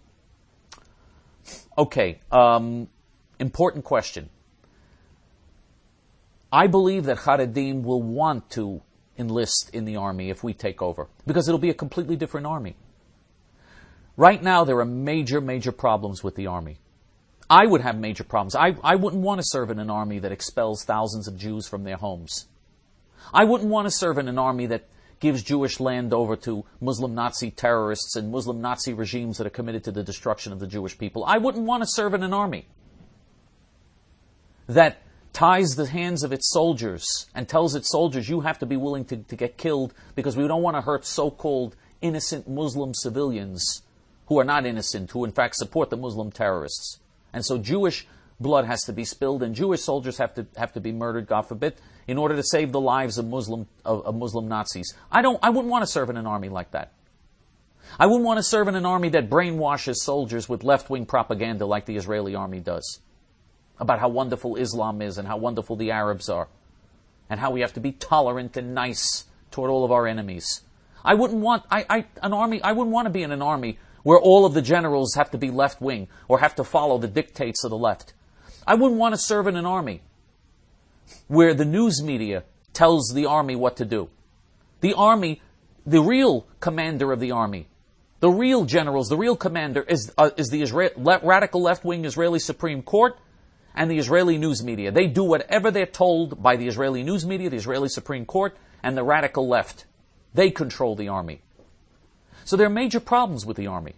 Okay, um, important question. I believe that Charedim will want to enlist in the army if we take over, because it'll be a completely different army. Right now, there are major, major problems with the army. I would have major problems. I, I wouldn't want to serve in an army that expels thousands of Jews from their homes. I wouldn't want to serve in an army that gives Jewish land over to Muslim Nazi terrorists and Muslim Nazi regimes that are committed to the destruction of the Jewish people. I wouldn't want to serve in an army that ties the hands of its soldiers and tells its soldiers, you have to be willing to, to get killed because we don't want to hurt so-called innocent Muslim civilians who are not innocent, who in fact support the Muslim terrorists. And so Jewish blood has to be spilled and Jewish soldiers have to have to be murdered, God forbid, in order to save the lives of Muslim of, of Muslim Nazis. I don't I wouldn't want to serve in an army like that. I wouldn't want to serve in an army that brainwashes soldiers with left-wing propaganda like the Israeli army does, about how wonderful Islam is and how wonderful the Arabs are, and how we have to be tolerant and nice toward all of our enemies. I wouldn't want I, I an army I wouldn't want to be in an army where all of the generals have to be left-wing or have to follow the dictates of the left. I wouldn't want to serve in an army where the news media tells the army what to do. The army, the real commander of the army, the real generals, the real commander is, uh, is the Isra- le- radical left-wing Israeli Supreme Court and the Israeli news media. They do whatever they're told by the Israeli news media, the Israeli Supreme Court, and the radical left. They control the army. So there are major problems with the army.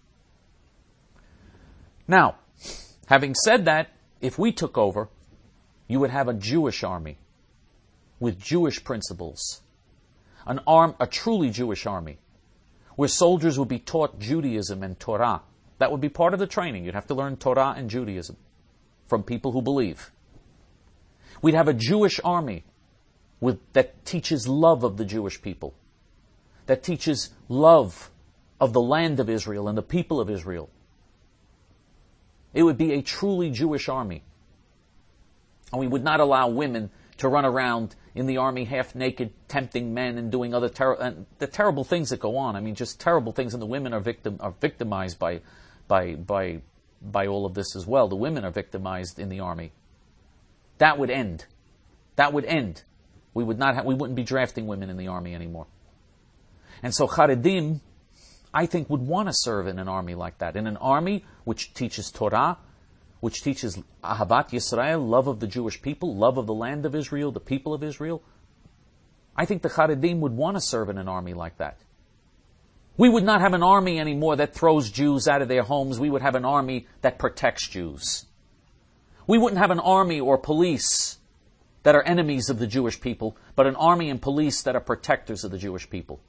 Now, having said that, if we took over, you would have a Jewish army with Jewish principles, an arm, a truly Jewish army, where soldiers would be taught Judaism and Torah. That would be part of the training. You'd have to learn Torah and Judaism from people who believe. We'd have a Jewish army with, that teaches love of the Jewish people, that teaches love of the land of Israel and the people of Israel. It would be a truly Jewish army. And we would not allow women to run around in the army half naked, tempting men and doing other ter- and the terrible things that go on. I mean, just terrible things, and the women are victim are victimized by by by by all of this as well. The women are victimized in the army. That would end. That would end. We would not. Ha- we wouldn't be drafting women in the army anymore. And so Charedim, I think, would want to serve in an army like that, in an army which teaches Torah, which teaches Ahavat Yisrael, love of the Jewish people, love of the land of Israel, the people of Israel. I think the Charedim would want to serve in an army like that. We would not have an army anymore that throws Jews out of their homes. We would have an army that protects Jews. We wouldn't have an army or police that are enemies of the Jewish people, but an army and police that are protectors of the Jewish people.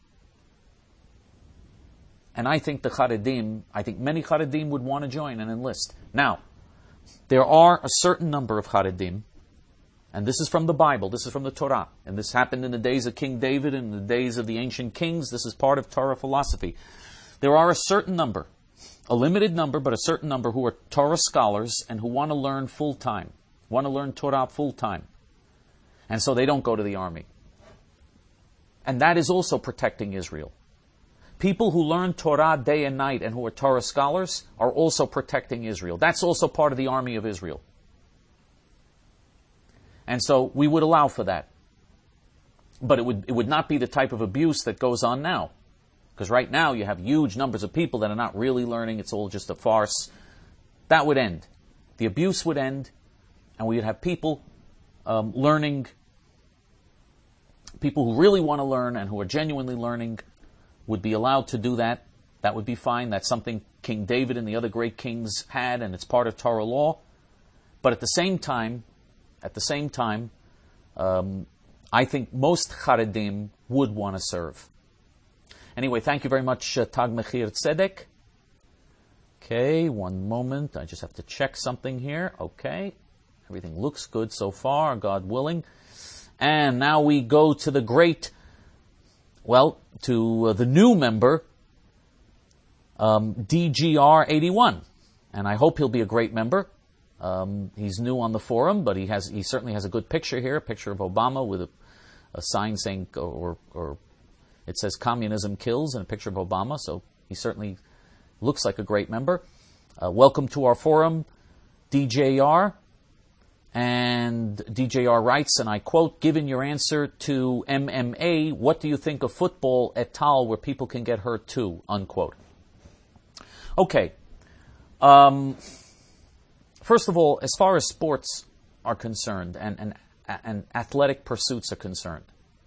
And I think the Charedim, I think many Charedim would want to join and enlist. Now, there are a certain number of Charedim, and this is from the Bible, this is from the Torah, and this happened in the days of King David and the days of the ancient kings. This is part of Torah philosophy. There are a certain number, a limited number, but a certain number who are Torah scholars and who want to learn full-time, want to learn Torah full-time. And so they don't go to the army. And that is also protecting Israel. People who learn Torah day and night and who are Torah scholars are also protecting Israel. That's also part of the army of Israel. And so we would allow for that. But it would it would not be the type of abuse that goes on now. Because right now you have huge numbers of people that are not really learning. It's all just a farce. That would end. The abuse would end, and we would have people um, learning, people who really want to learn and who are genuinely learning would be allowed to do that. That would be fine. That's something King David and the other great kings had, and it's part of Torah law. But at the same time, at the same time, um, I think most Charedim would want to serve. Anyway, thank you very much, uh, Tag Mechir Tzedek. Okay, one moment. I just have to check something here. Okay, everything looks good so far, God willing. And now we go to the great, well, to uh, the new member, um, D G R eighty-one. And I hope he'll be a great member. Um, he's new on the forum, but he has he certainly has a good picture here, a picture of Obama with a, a sign saying, or, or it says communism kills, and a picture of Obama, so he certainly looks like a great member. Uh, welcome to our forum, D J R. And D J R writes, and I quote, given your answer to M M A, what do you think of football et al., where people can get hurt too, unquote. Okay. Um... First of all, as far as sports are concerned and, and, and athletic pursuits are concerned,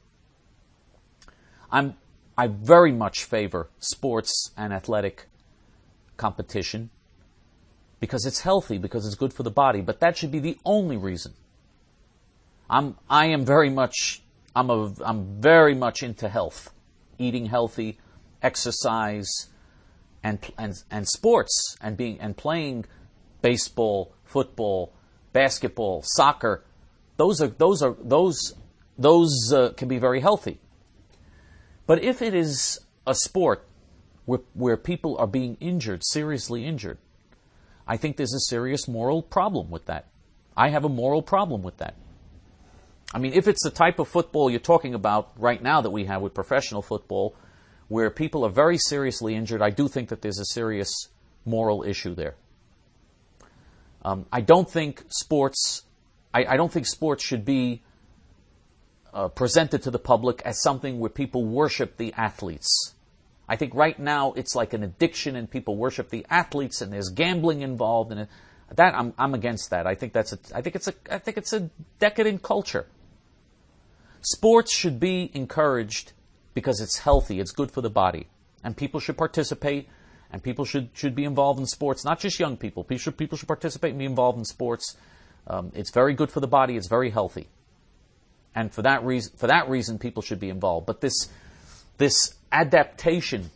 I'm, I very much favor sports and athletic competition because it's healthy, because it's good for the body, but that should be the only reason. I'm, I am very much, I'm, a, I'm very much into health, eating healthy, exercise, and, and, and sports, and being, and playing baseball, football, basketball, soccer, those are those are those those uh, can be very healthy. But if it is a sport where where people are being injured, seriously injured, I think there's a serious moral problem with that. I have a moral problem with that. I mean, if it's the type of football you're talking about right now that we have with professional football, where people are very seriously injured, I do think that there's a serious moral issue there. Um, I don't think sports, I, I don't think sports should be uh, presented to the public as something where people worship the athletes. I think right now it's like an addiction, and people worship the athletes, and there's gambling involved, and that I'm I'm against that. I think that's a I think it's a I think it's a decadent culture. Sports should be encouraged because it's healthy, it's good for the body, and people should participate. And people should, should be involved in sports, not just young people. People should, people should participate and be involved in sports. Um, it's very good for the body. It's very healthy. And for that reason, for that reason, people should be involved. But this, this adaptation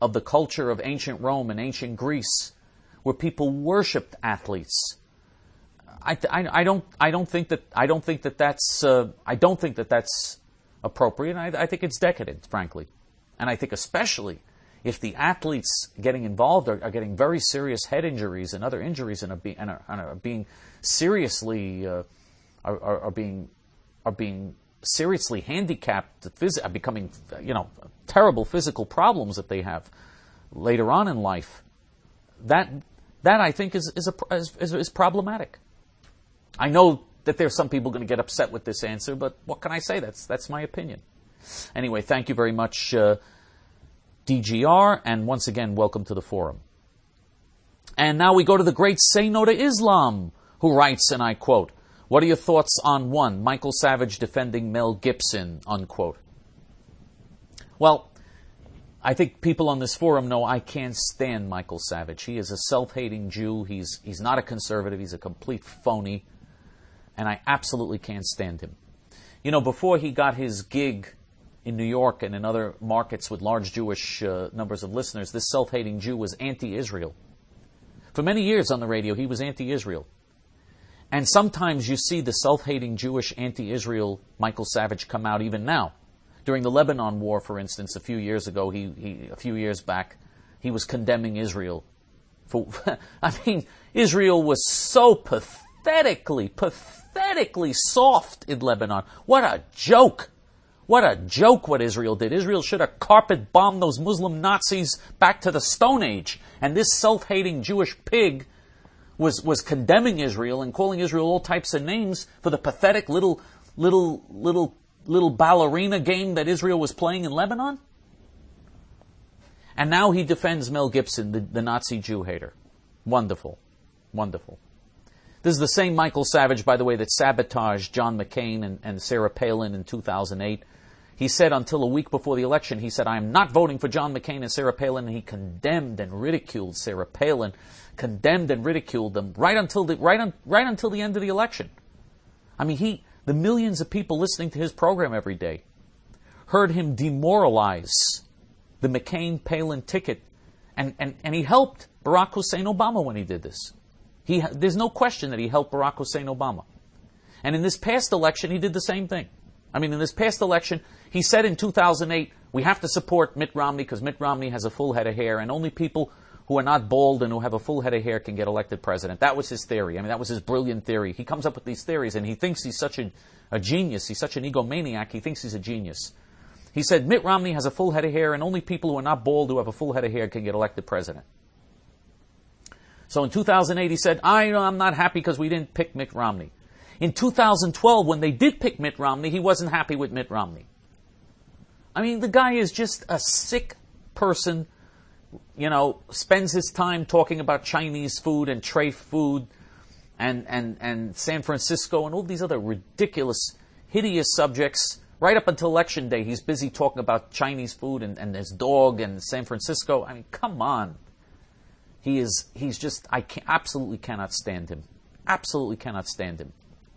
of the culture of ancient Rome and ancient Greece, where people worshipped athletes. I, I, I don't I don't think that I don't think that that's uh, I don't think that that's appropriate. I, I think it's decadent, frankly, and I think especially if the athletes getting involved are, are getting very serious head injuries and other injuries and are, be, and are, and are being seriously uh, are, are, are being are being seriously handicapped, phys- are becoming you know terrible physical problems that they have later on in life. That that I think is is a, is, is problematic. I know that there's some people going to get upset with this answer, but what can I say? That's that's my opinion. Anyway, thank you very much, uh, D G R, and once again, welcome to the forum. And now we go to the great Say No to Islam, who writes, and I quote, "What are your thoughts on one, Michael Savage defending Mel Gibson," unquote. Well, I think people on this forum know I can't stand Michael Savage. He is a self-hating Jew. He's he's not a conservative. He's a complete phony. And I absolutely can't stand him. You know, before he got his gig in New York and in other markets with large Jewish uh, numbers of listeners, this self-hating Jew was anti-Israel. For many years on the radio, he was anti-Israel. And sometimes you see the self-hating Jewish anti-Israel Michael Savage come out even now. During the Lebanon War, for instance, a few years ago, he, he a few years back, he was condemning Israel. For, I mean, Israel was so pathetically, pathetically soft in Lebanon. What a joke! What a joke what Israel did. Israel should have carpet bombed those Muslim Nazis back to the Stone Age. And this self-hating Jewish pig was, was condemning Israel and calling Israel all types of names for the pathetic little, little, little, little ballerina game that Israel was playing in Lebanon. And now he defends Mel Gibson, the, the Nazi Jew hater. Wonderful. Wonderful. This is the same Michael Savage, by the way, that sabotaged John McCain and, and Sarah Palin in two thousand eight. He said until a week before the election, he said, "I am not voting for John McCain and Sarah Palin." And he condemned and ridiculed Sarah Palin, condemned and ridiculed them right until the, right, on, right until the end of the election. I mean, he, the millions of people listening to his program every day heard him demoralize the McCain-Palin ticket. And, and, and he helped Barack Hussein Obama when he did this. He, there's no question that he helped Barack Hussein Obama. And in this past election, he did the same thing. I mean, in this past election, he said in two thousand eight, we have to support Mitt Romney because Mitt Romney has a full head of hair, and only people who are not bald and who have a full head of hair can get elected president. That was his theory. I mean, that was his brilliant theory. He comes up with these theories, and he thinks he's such a, a genius. He's such an egomaniac. He thinks he's a genius. He said Mitt Romney has a full head of hair, and only people who are not bald who have a full head of hair can get elected president. So in two thousand eight, he said, I, I'm not happy because we didn't pick Mitt Romney. In two thousand twelve, when they did pick Mitt Romney, he wasn't happy with Mitt Romney. I mean, the guy is just a sick person, you know, spends his time talking about Chinese food and treif food and, and, and San Francisco and all these other ridiculous, hideous subjects. Right up until election day, he's busy talking about Chinese food and, and his dog and San Francisco. I mean, come on. He is, he's just, I can, absolutely cannot stand him. Absolutely cannot stand him.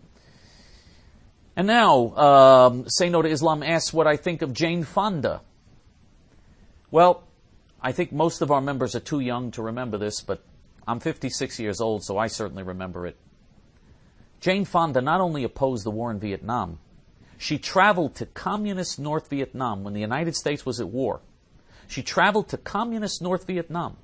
And now, um, Say No to Islam asks what I think of Jane Fonda. Well, I think most of our members are too young to remember this, but I'm fifty-six years old, so I certainly remember it. Jane Fonda not only opposed the war in Vietnam, she traveled to communist North Vietnam when the United States was at war. She traveled to communist North Vietnam.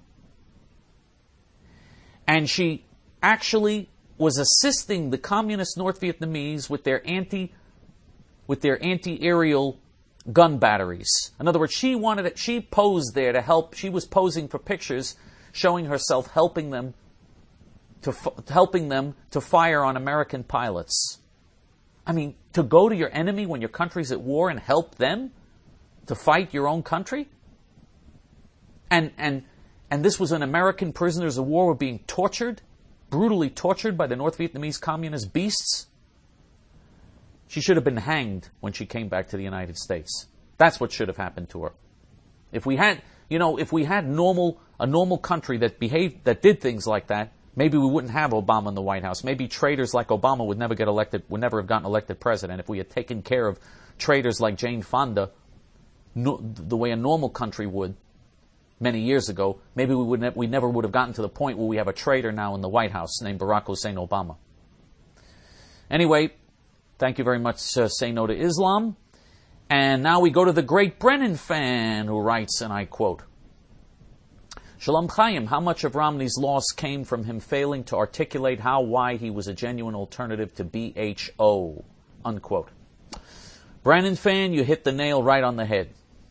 And she actually was assisting the communist North Vietnamese with their anti, with their anti-aerial gun batteries. In other words, she wanted it, she posed there to help. She was posing for pictures, showing herself helping them to helping them to fire on American pilots. I mean, to go to your enemy when your country's at war and help them to fight your own country? And and and this was when American prisoners of war were being tortured, brutally tortured by the North Vietnamese communist beasts. She should have been hanged when she came back to the United States. That's what should have happened to her. If we had, you know, if we had normal a normal country that behaved, that did things like that, maybe we wouldn't have Obama in the White House. Maybe traitors like Obama would never get elected, would never have gotten elected president. If we had taken care of traitors like Jane Fonda no, the way a normal country would, many years ago, maybe we would ne- we never would have gotten to the point where we have a traitor now in the White House named Barack Hussein Obama. Anyway, thank you very much, uh, Say No to Islam. And now we go to the great Brennan fan who writes, and I quote, Shalom Chaim, how much of Romney's loss came from him failing to articulate how, why he was a genuine alternative to B H O, unquote. Brennan fan, you hit the nail right on the head.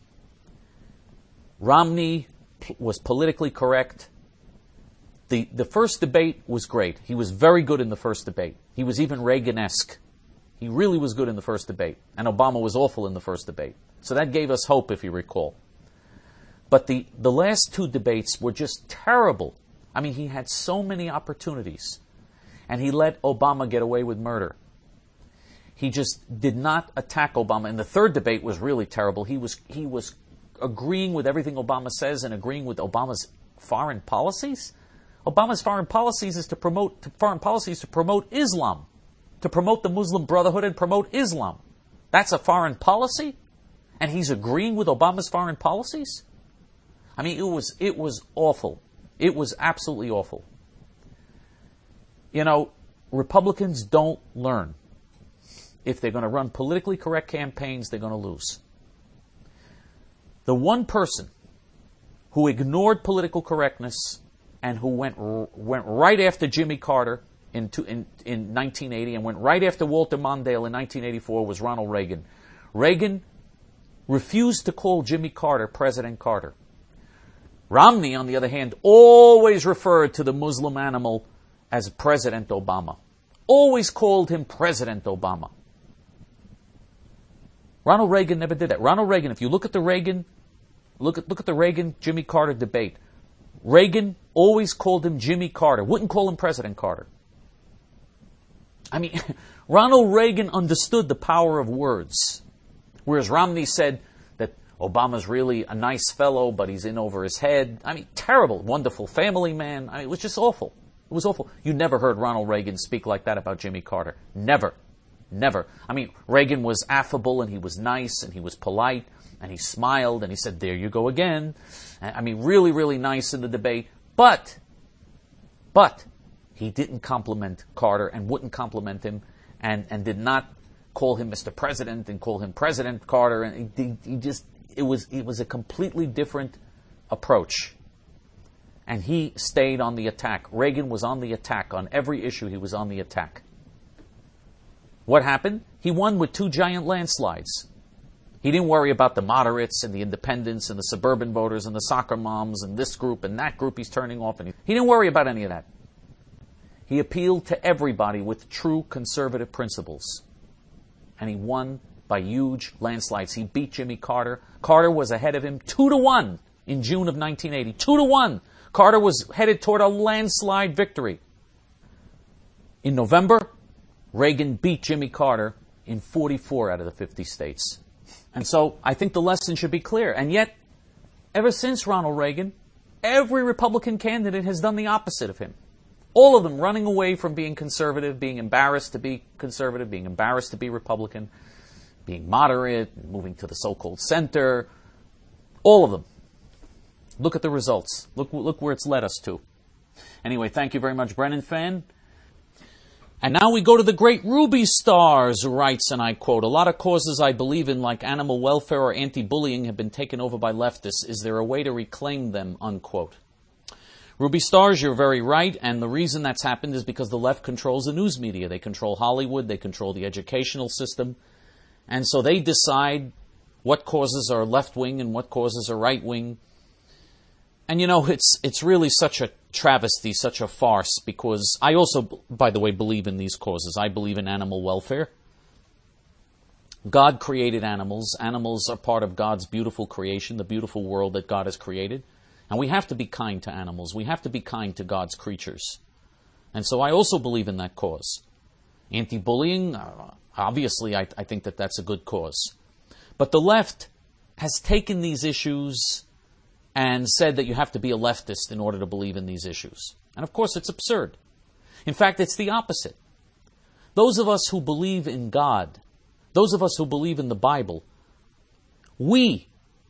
Romney p- was politically correct. The, the first debate was great. He was very good in the first debate. He was even Reagan-esque. He really was good in the first debate. And Obama was awful in the first debate. So that gave us hope, if you recall. But the, the last two debates were just terrible. I mean, he had so many opportunities. And he let Obama get away with murder. He just did not attack Obama. And the third debate was really terrible. He was he was agreeing with everything Obama says and agreeing with Obama's foreign policies. Obama's foreign policies is to promote foreign policies to promote Islam, to promote the Muslim Brotherhood and promote Islam. That's a foreign policy, and he's agreeing with Obama's foreign policies. I mean, it was it was awful. It was absolutely awful. You know, Republicans don't learn. If they're going to run politically correct campaigns, they're going to lose. The one person who ignored political correctness and who went went right after Jimmy Carter in, in, in nineteen eighty and went right after Walter Mondale in nineteen eighty-four was Ronald Reagan. Reagan refused to call Jimmy Carter President Carter. Romney, on the other hand, always referred to the Muslim animal as President Obama. Always called him President Obama. Ronald Reagan never did that. Ronald Reagan, if you look at the Reagan, look at look at the Reagan-Jimmy Carter debate, Reagan always called him Jimmy Carter, wouldn't call him President Carter. I mean, Ronald Reagan understood the power of words, whereas Romney said that Obama's really a nice fellow, but he's in over his head. I mean, terrible, wonderful family man. I mean, it was just awful. It was awful. You never heard Ronald Reagan speak like that about Jimmy Carter. Never. Never. I mean, Reagan was affable and he was nice and he was polite and he smiled and he said, there you go again. I mean, really, really nice in the debate. But, but, he didn't compliment Carter and wouldn't compliment him and, and did not call him Mister President and call him President Carter. And he, he just, it was, it was a completely different approach. And he stayed on the attack. Reagan was on the attack. On every issue, he was on the attack. What happened? He won with two giant landslides. He didn't worry about the moderates and the independents and the suburban voters and the soccer moms and this group and that group he's turning off. And he, he didn't worry about any of that. He appealed to everybody with true conservative principles. And he won by huge landslides. He beat Jimmy Carter. Carter was ahead of him two to one in June of nineteen eighty. Two to one. Carter was headed toward a landslide victory. In November, Reagan beat Jimmy Carter in forty-four out of the fifty states. And so I think the lesson should be clear. And yet, ever since Ronald Reagan, every Republican candidate has done the opposite of him. All of them running away from being conservative, being embarrassed to be conservative, being embarrassed to be Republican, being moderate, moving to the so-called center. All of them. Look at the results. Look, look where it's led us to. Anyway, thank you very much, Brennan fan. And now we go to the great Ruby Stars, who writes, and I quote, a lot of causes I believe in, like animal welfare or anti-bullying, have been taken over by leftists. Is there a way to reclaim them, unquote? Ruby Stars, you're very right, and the reason that's happened is because the left controls the news media. They control Hollywood, they control the educational system, and so they decide what causes are left-wing and what causes are right-wing. And you know, it's it's really such a travesty, such a farce, because I also, by the way, believe in these causes. I believe in animal welfare. God created animals. Animals are part of God's beautiful creation, the beautiful world that God has created. And we have to be kind to animals. We have to be kind to God's creatures. And so I also believe in that cause. Anti-bullying, uh, obviously, I, I think that that's a good cause. But the left has taken these issues and said that you have to be a leftist in order to believe in these issues. And of course, it's absurd. In fact, it's the opposite. Those of us who believe in God, those of us who believe in the Bible, we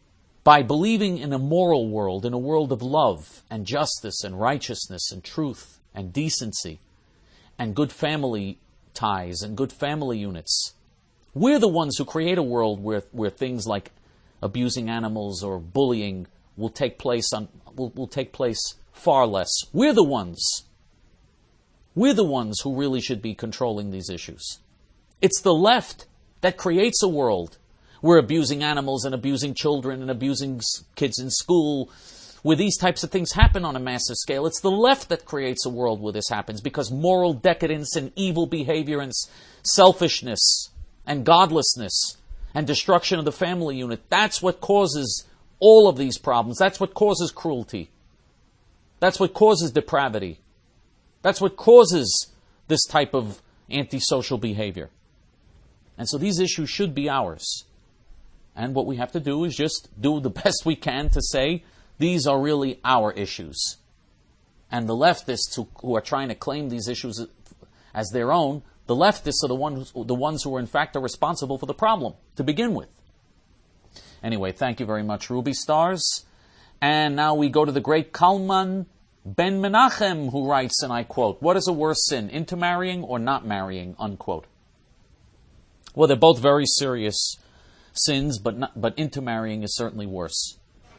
by believing in a moral world, in a world of love and justice and righteousness and truth and decency and good family ties and good family units. We're the ones who create a world where, where things like abusing animals or bullying will take place on will, will take place far less. We're the ones. We're the ones who really should be controlling these issues. It's the left that creates a world where abusing animals and abusing children and abusing kids in school, where these types of things happen on a massive scale. It's the left that creates a world where this happens, because moral decadence and evil behavior and selfishness and godlessness and destruction of the family unit, that's what causes all of these problems. That's what causes cruelty. That's what causes depravity. That's what causes this type of antisocial behavior. And so these issues should be ours. And what we have to do is just do the best we can to say, these are really our issues. And the leftists who, who are trying to claim these issues as their own, the leftists are the ones, the ones who are in fact are responsible for the problem to begin with. Anyway, thank you very much, Ruby Stars. And now we go to the great Kalman Ben Menachem, who writes, and I quote, "What is a worse sin, intermarrying or not marrying?" Unquote. Well, they're both very serious sins, but not, but intermarrying is certainly worse.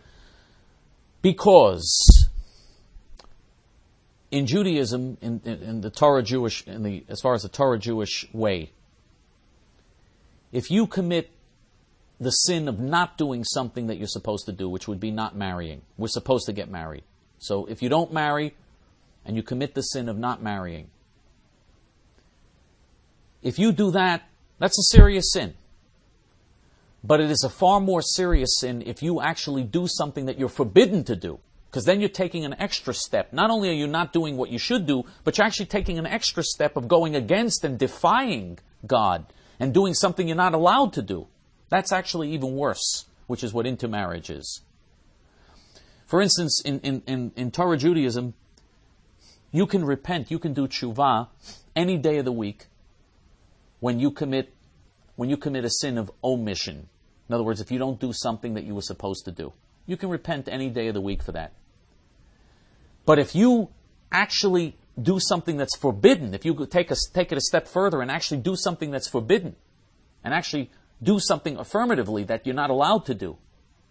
Because in Judaism, in, in, in the Torah Jewish, in the as far as the Torah Jewish way, if you commit the sin of not doing something that you're supposed to do, which would be not marrying, we're supposed to get married. So if you don't marry and you commit the sin of not marrying, if you do that, that's a serious sin. But it is a far more serious sin if you actually do something that you're forbidden to do. Because then you're taking an extra step. Not only are you not doing what you should do, but you're actually taking an extra step of going against and defying God and doing something you're not allowed to do. That's actually even worse, which is what intermarriage is. For instance, in, in, in, in Torah Judaism, you can repent, you can do tshuva any day of the week when you commit when you commit a sin of omission. In other words, if you don't do something that you were supposed to do. You can repent any day of the week for that. But if you actually do something that's forbidden, if you take, a, take it a step further and actually do something that's forbidden, and actually do something affirmatively that you're not allowed to do,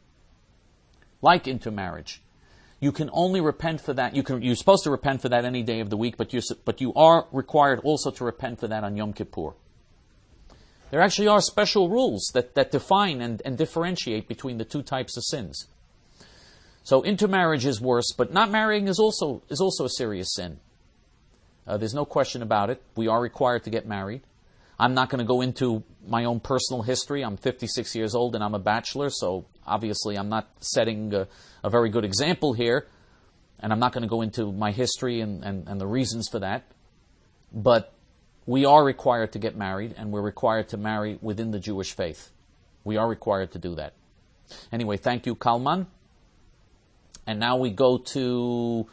like intermarriage, you can only repent for that. You can, you're supposed to repent for that any day of the week, but, you're, but you are required also to repent for that on Yom Kippur. There actually are special rules that, that define and, and differentiate between the two types of sins. So intermarriage is worse, but not marrying is also is also a serious sin. Uh, there's no question about it. We are required to get married. I'm not going to go into my own personal history. I'm fifty-six years old and I'm a bachelor, so obviously I'm not setting a, a very good example here. And I'm not going to go into my history and, and, and the reasons for that. But we are required to get married, and we're required to marry within the Jewish faith. We are required to do that. Anyway, thank you, Kalman. And now we go to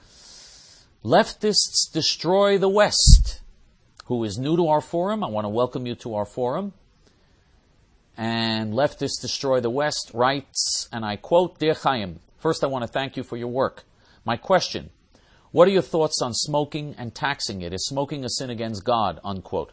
Leftists Destroy the West, who is new to our forum. I want to welcome you to our forum. And Leftists Destroy the West writes, and I quote, "Dear Chaim, first I want to thank you for your work. My question, what are your thoughts on smoking and taxing it? Is smoking a sin against God?" Unquote.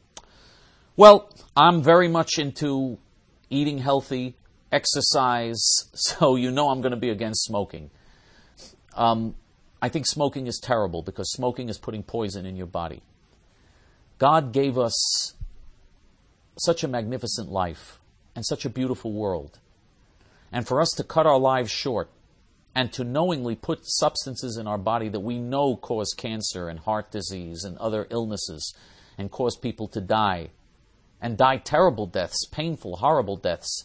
Well, I'm very much into eating healthy, exercise, so you know I'm going to be against smoking. Um, I think smoking is terrible because smoking is putting poison in your body. God gave us such a magnificent life and such a beautiful world. And for us to cut our lives short and to knowingly put substances in our body that we know cause cancer and heart disease and other illnesses and cause people to die, and die terrible deaths, painful, horrible deaths.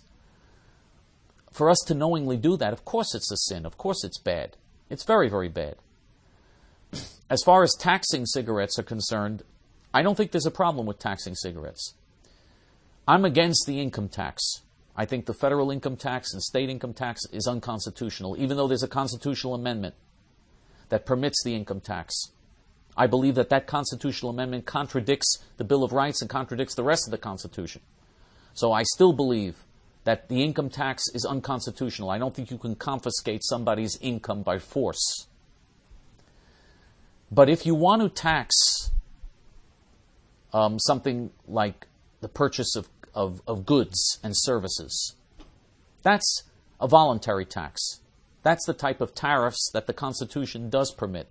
For us to knowingly do that, of course it's a sin. Of course it's bad. It's very, very bad. As far as taxing cigarettes are concerned, I don't think there's a problem with taxing cigarettes. I'm against the income tax. I think the federal income tax and state income tax is unconstitutional, even though there's a constitutional amendment that permits the income tax. I believe that that constitutional amendment contradicts the Bill of Rights and contradicts the rest of the Constitution. So I still believe that the income tax is unconstitutional. I don't think you can confiscate somebody's income by force. But if you want to tax um, something like the purchase of, of, of goods and services, that's a voluntary tax. That's the type of tariffs that the Constitution does permit.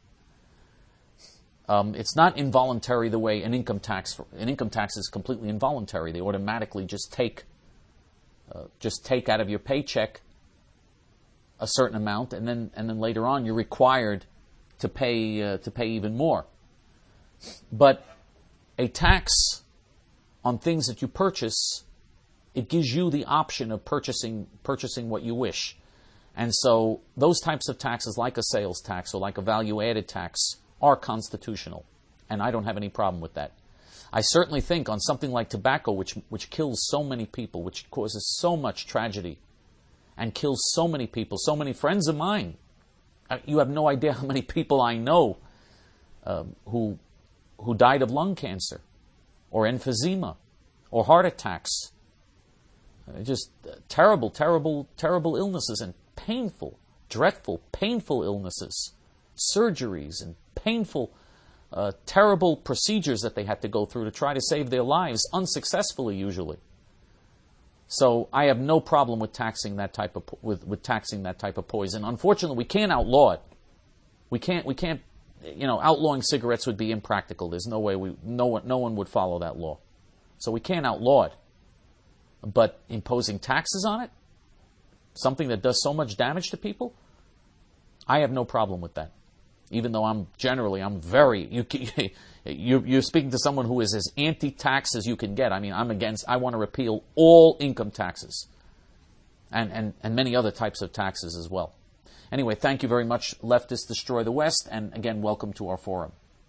Um, it's not involuntary the way an income tax. An income tax is completely involuntary. They automatically just take, uh, just take out of your paycheck a certain amount, and then and then later on you're required to pay uh, to pay even more. But a tax on things that you purchase, it gives you the option of purchasing purchasing what you wish, and so those types of taxes, like a sales tax or like a value-added tax, are constitutional, and I don't have any problem with that. I certainly think on something like tobacco, which which kills so many people, which causes so much tragedy, and kills so many people, so many friends of mine. Uh, you have no idea how many people I know uh, who who died of lung cancer, or emphysema, or heart attacks. Uh, just uh, terrible, terrible, terrible illnesses, and painful, dreadful, painful illnesses, surgeries, and painful, uh, terrible procedures that they had to go through to try to save their lives, unsuccessfully usually. So I have no problem with taxing that type of with, with taxing that type of poison. Unfortunately, we can't outlaw it. We can't. We can't. You know, outlawing cigarettes would be impractical. There's no way we. No one. No one would follow that law. So we can't outlaw it. But imposing taxes on it, something that does so much damage to people, I have no problem with that. Even though I'm generally, I'm very, you, you're, you're speaking to someone who is as anti-tax as you can get. I mean, I'm against, I want to repeal all income taxes and, and, and many other types of taxes as well. Anyway, thank you very much, Leftists Destroy the West, and again, welcome to our forum.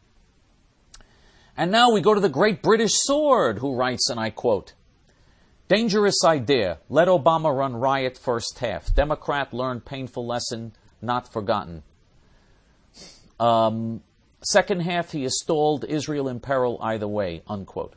And now we go to the Great British Sword, who writes, and I quote, "Dangerous idea. Let Obama run riot first half. Democrat learned painful lesson, not forgotten. Um, second half, he has stalled, Israel in peril either way," unquote.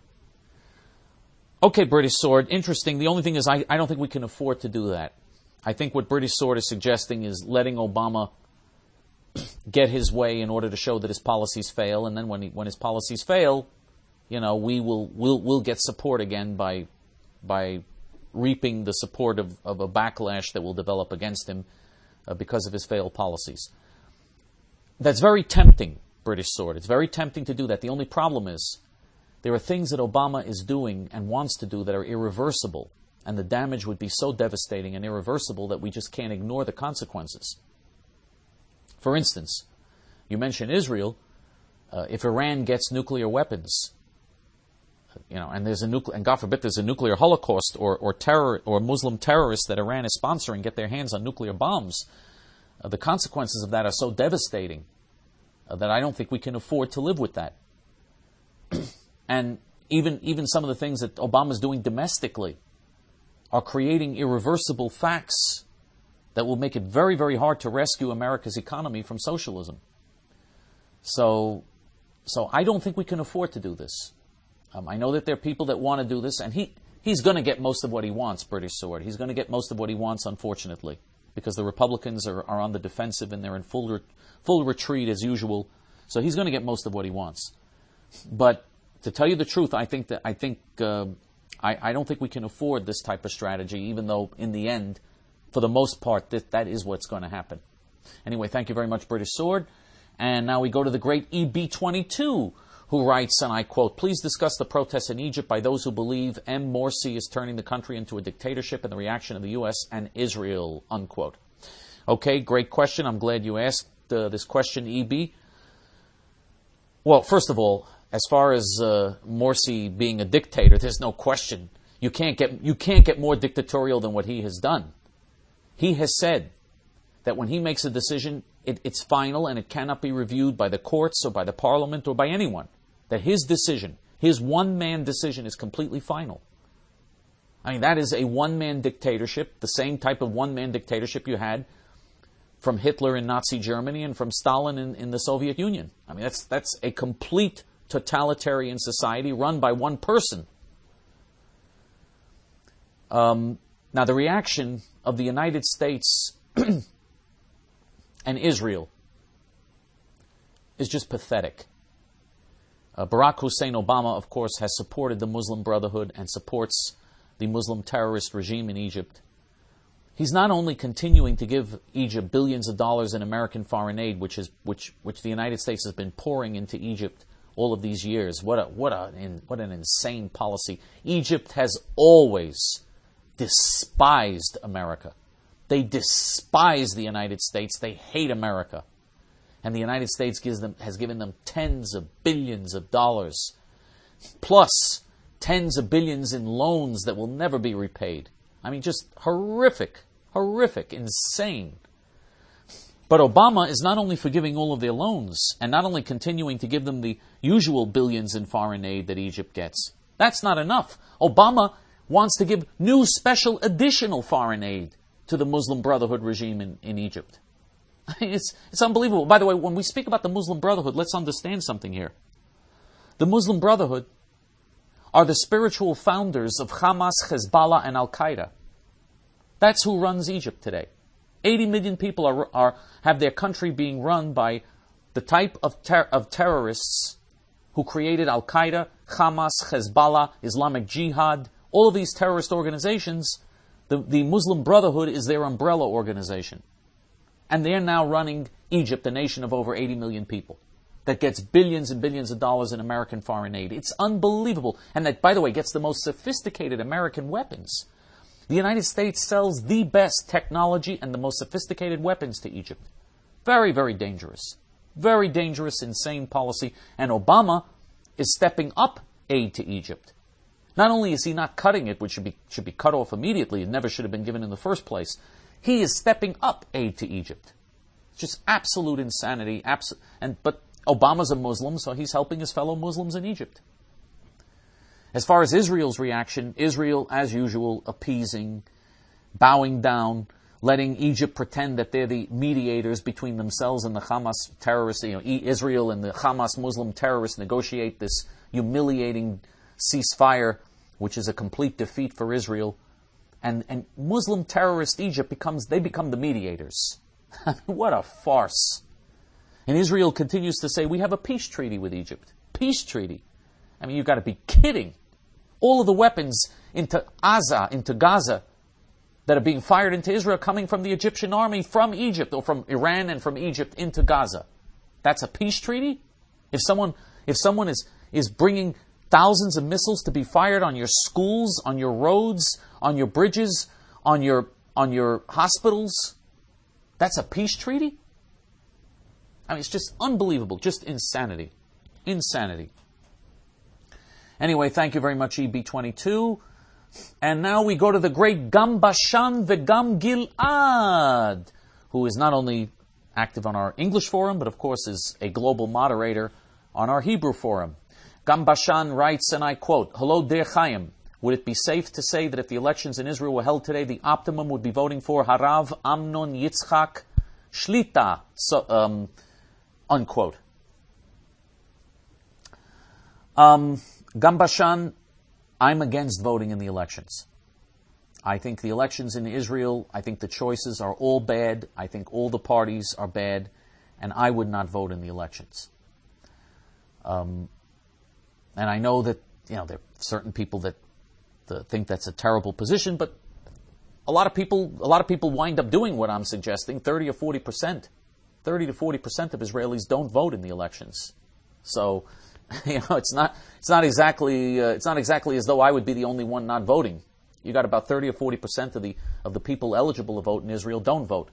Okay, British Sword, interesting. The only thing is I, I don't think we can afford to do that. I think what British Sword is suggesting is letting Obama get his way in order to show that his policies fail, and then when he, when his policies fail, you know, we will we'll, we'll get support again by by reaping the support of, of a backlash that will develop against him uh, because of his failed policies. That's very tempting, British Sword. It's very tempting to do that. The only problem is there are things that Obama is doing and wants to do that are irreversible, and the damage would be so devastating and irreversible that we just can't ignore the consequences. For instance, you mentioned Israel. Uh, if Iran gets nuclear weapons, you know, and there's a nuclear, and God forbid there's a nuclear holocaust, or or terror or Muslim terrorists that Iran is sponsoring get their hands on nuclear bombs, uh, the consequences of that are so devastating uh, that I don't think we can afford to live with that. And even even some of the things that Obama's doing domestically are creating irreversible facts that will make it very, very hard to rescue America's economy from socialism. So, so I don't think we can afford to do this. Um, I know that there are people that want to do this, and he, he's going to get most of what he wants, British Sword. He's going to get most of what he wants, unfortunately, because the Republicans are, are on the defensive and they're in full, re- full retreat as usual. So he's going to get most of what he wants. But to tell you the truth, I think that I think uh, I, I don't think we can afford this type of strategy, even though in the end, for the most part, that, that is what's going to happen. Anyway, thank you very much, British Sword. And now we go to the great E B twenty-two, who writes, and I quote, "Please discuss the protests in Egypt by those who believe M. Morsi is turning the country into a dictatorship and the reaction of the U S and Israel," unquote. Okay, great question. I'm glad you asked uh, this question, E B. Well, first of all, as far as uh, Morsi being a dictator, there's no question. You can't get you can't get more dictatorial than what he has done. He has said that when he makes a decision, it, it's final and it cannot be reviewed by the courts or by the parliament or by anyone. That his decision, his one-man decision, is completely final. I mean, that is a one-man dictatorship, the same type of one-man dictatorship you had from Hitler in Nazi Germany and from Stalin in, in the Soviet Union. I mean, that's that's a complete totalitarian society run by one person. Um, Now, the reaction of the United States and Israel is just pathetic. Uh, Barack Hussein Obama, of course, has supported the Muslim Brotherhood and supports the Muslim terrorist regime in Egypt. He's not only continuing to give Egypt billions of dollars in American foreign aid, which is which which the United States has been pouring into Egypt all of these years. What a what a in, what an insane policy! Egypt has always despised America. They despise the United States. They hate America, and the United States gives them has given them tens of billions of dollars, plus tens of billions in loans that will never be repaid. I mean, just horrific. Horrific, insane. But Obama is not only forgiving all of their loans and not only continuing to give them the usual billions in foreign aid that Egypt gets. That's not enough. Obama wants to give new special additional foreign aid to the Muslim Brotherhood regime in, in Egypt. It's, it's unbelievable. By the way, when we speak about the Muslim Brotherhood, let's understand something here. The Muslim Brotherhood are the spiritual founders of Hamas, Hezbollah, and Al-Qaeda. That's who runs Egypt today. eighty million people are, are have their country being run by the type of, ter- of terrorists who created Al-Qaeda, Hamas, Hezbollah, Islamic Jihad, all of these terrorist organizations. The, the Muslim Brotherhood is their umbrella organization. And they're now running Egypt, a nation of over eighty million people, that gets billions and billions of dollars in American foreign aid. It's unbelievable. And that, by the way, gets the most sophisticated American weapons. The United States sells the best technology and the most sophisticated weapons to Egypt. Very, very dangerous. Very dangerous, insane policy. And Obama is stepping up aid to Egypt. Not only is he not cutting it, which should be should be cut off immediately, it never should have been given in the first place, he is stepping up aid to Egypt. It's just absolute insanity. Abs- and But Obama's a Muslim, so he's helping his fellow Muslims in Egypt. As far as Israel's reaction, Israel, as usual, appeasing, bowing down, letting Egypt pretend that they're the mediators between themselves and the Hamas terrorists. You know, Israel and the Hamas Muslim terrorists negotiate this humiliating ceasefire, which is a complete defeat for Israel. And, and Muslim terrorist Egypt becomes, they become the mediators. What a farce. And Israel continues to say, we have a peace treaty with Egypt. Peace treaty. I mean, you've got to be kidding. All of the weapons into Gaza, into Gaza, that are being fired into Israel coming from the Egyptian army from Egypt, or from Iran and from Egypt into Gaza. That's a peace treaty? If someone, if someone is, is bringing thousands of missiles to be fired on your schools, on your roads, on your bridges, on your, on your hospitals, that's a peace treaty? I mean, it's just unbelievable. Just insanity. Insanity. Anyway, thank you very much, E B twenty-two. And now we go to the great Gam Bashan Vegam Gilad, who is not only active on our English forum, but of course is a global moderator on our Hebrew forum. Gam Bashan writes, and I quote, "Hello, dear Chaim. Would it be safe to say that if the elections in Israel were held today, the optimum would be voting for Harav Amnon Yitzchak Shlita?" So, um, unquote. Um... Gam Bashan, I'm against voting in the elections. I think the elections in Israel, I think the choices are all bad. I think all the parties are bad. And I would not vote in the elections. Um, and I know that, you know, there are certain people that uh, think that's a terrible position, but a lot of people, a lot of people wind up doing what I'm suggesting, thirty or forty percent. thirty to forty percent of Israelis don't vote in the elections. So, you know, it's not it's not exactly uh, it's not exactly as though I would be the only one not voting. You got about thirty or forty percent of the of the people eligible to vote in Israel don't vote.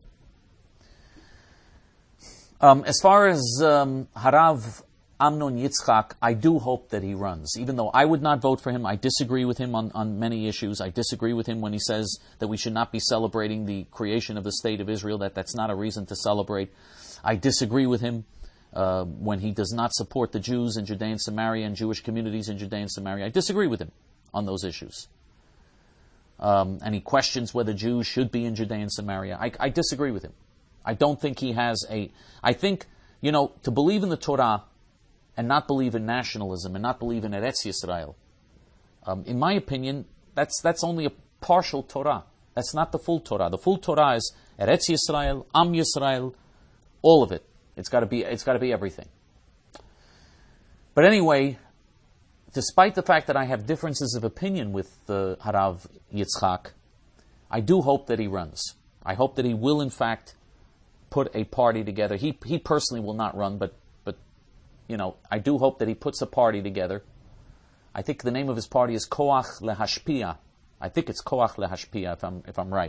Um, as far as um, Harav Amnon Yitzchak, I do hope that he runs. Even though I would not vote for him, I disagree with him on, on many issues. I disagree with him when he says that we should not be celebrating the creation of the State of Israel, that that's not a reason to celebrate. I disagree with him Uh, when he does not support the Jews in Judea and Samaria and Jewish communities in Judea and Samaria. I disagree with him on those issues. Um, and he questions whether Jews should be in Judea and Samaria. I, I disagree with him. I don't think he has a... I think, you know, to believe in the Torah and not believe in nationalism and not believe in Eretz Yisrael, um, in my opinion, that's that's only a partial Torah. That's not the full Torah. The full Torah is Eretz Yisrael, Am Yisrael, all of it. It's got to be. It's got to be everything. But anyway, despite the fact that I have differences of opinion with uh, Harav Yitzchak, I do hope that he runs. I hope that he will, in fact, put a party together. He he personally will not run, but but you know, I do hope that he puts a party together. I think the name of his party is Koach Lehashpia. I think it's Koach Lehashpia, if I'm if I'm right.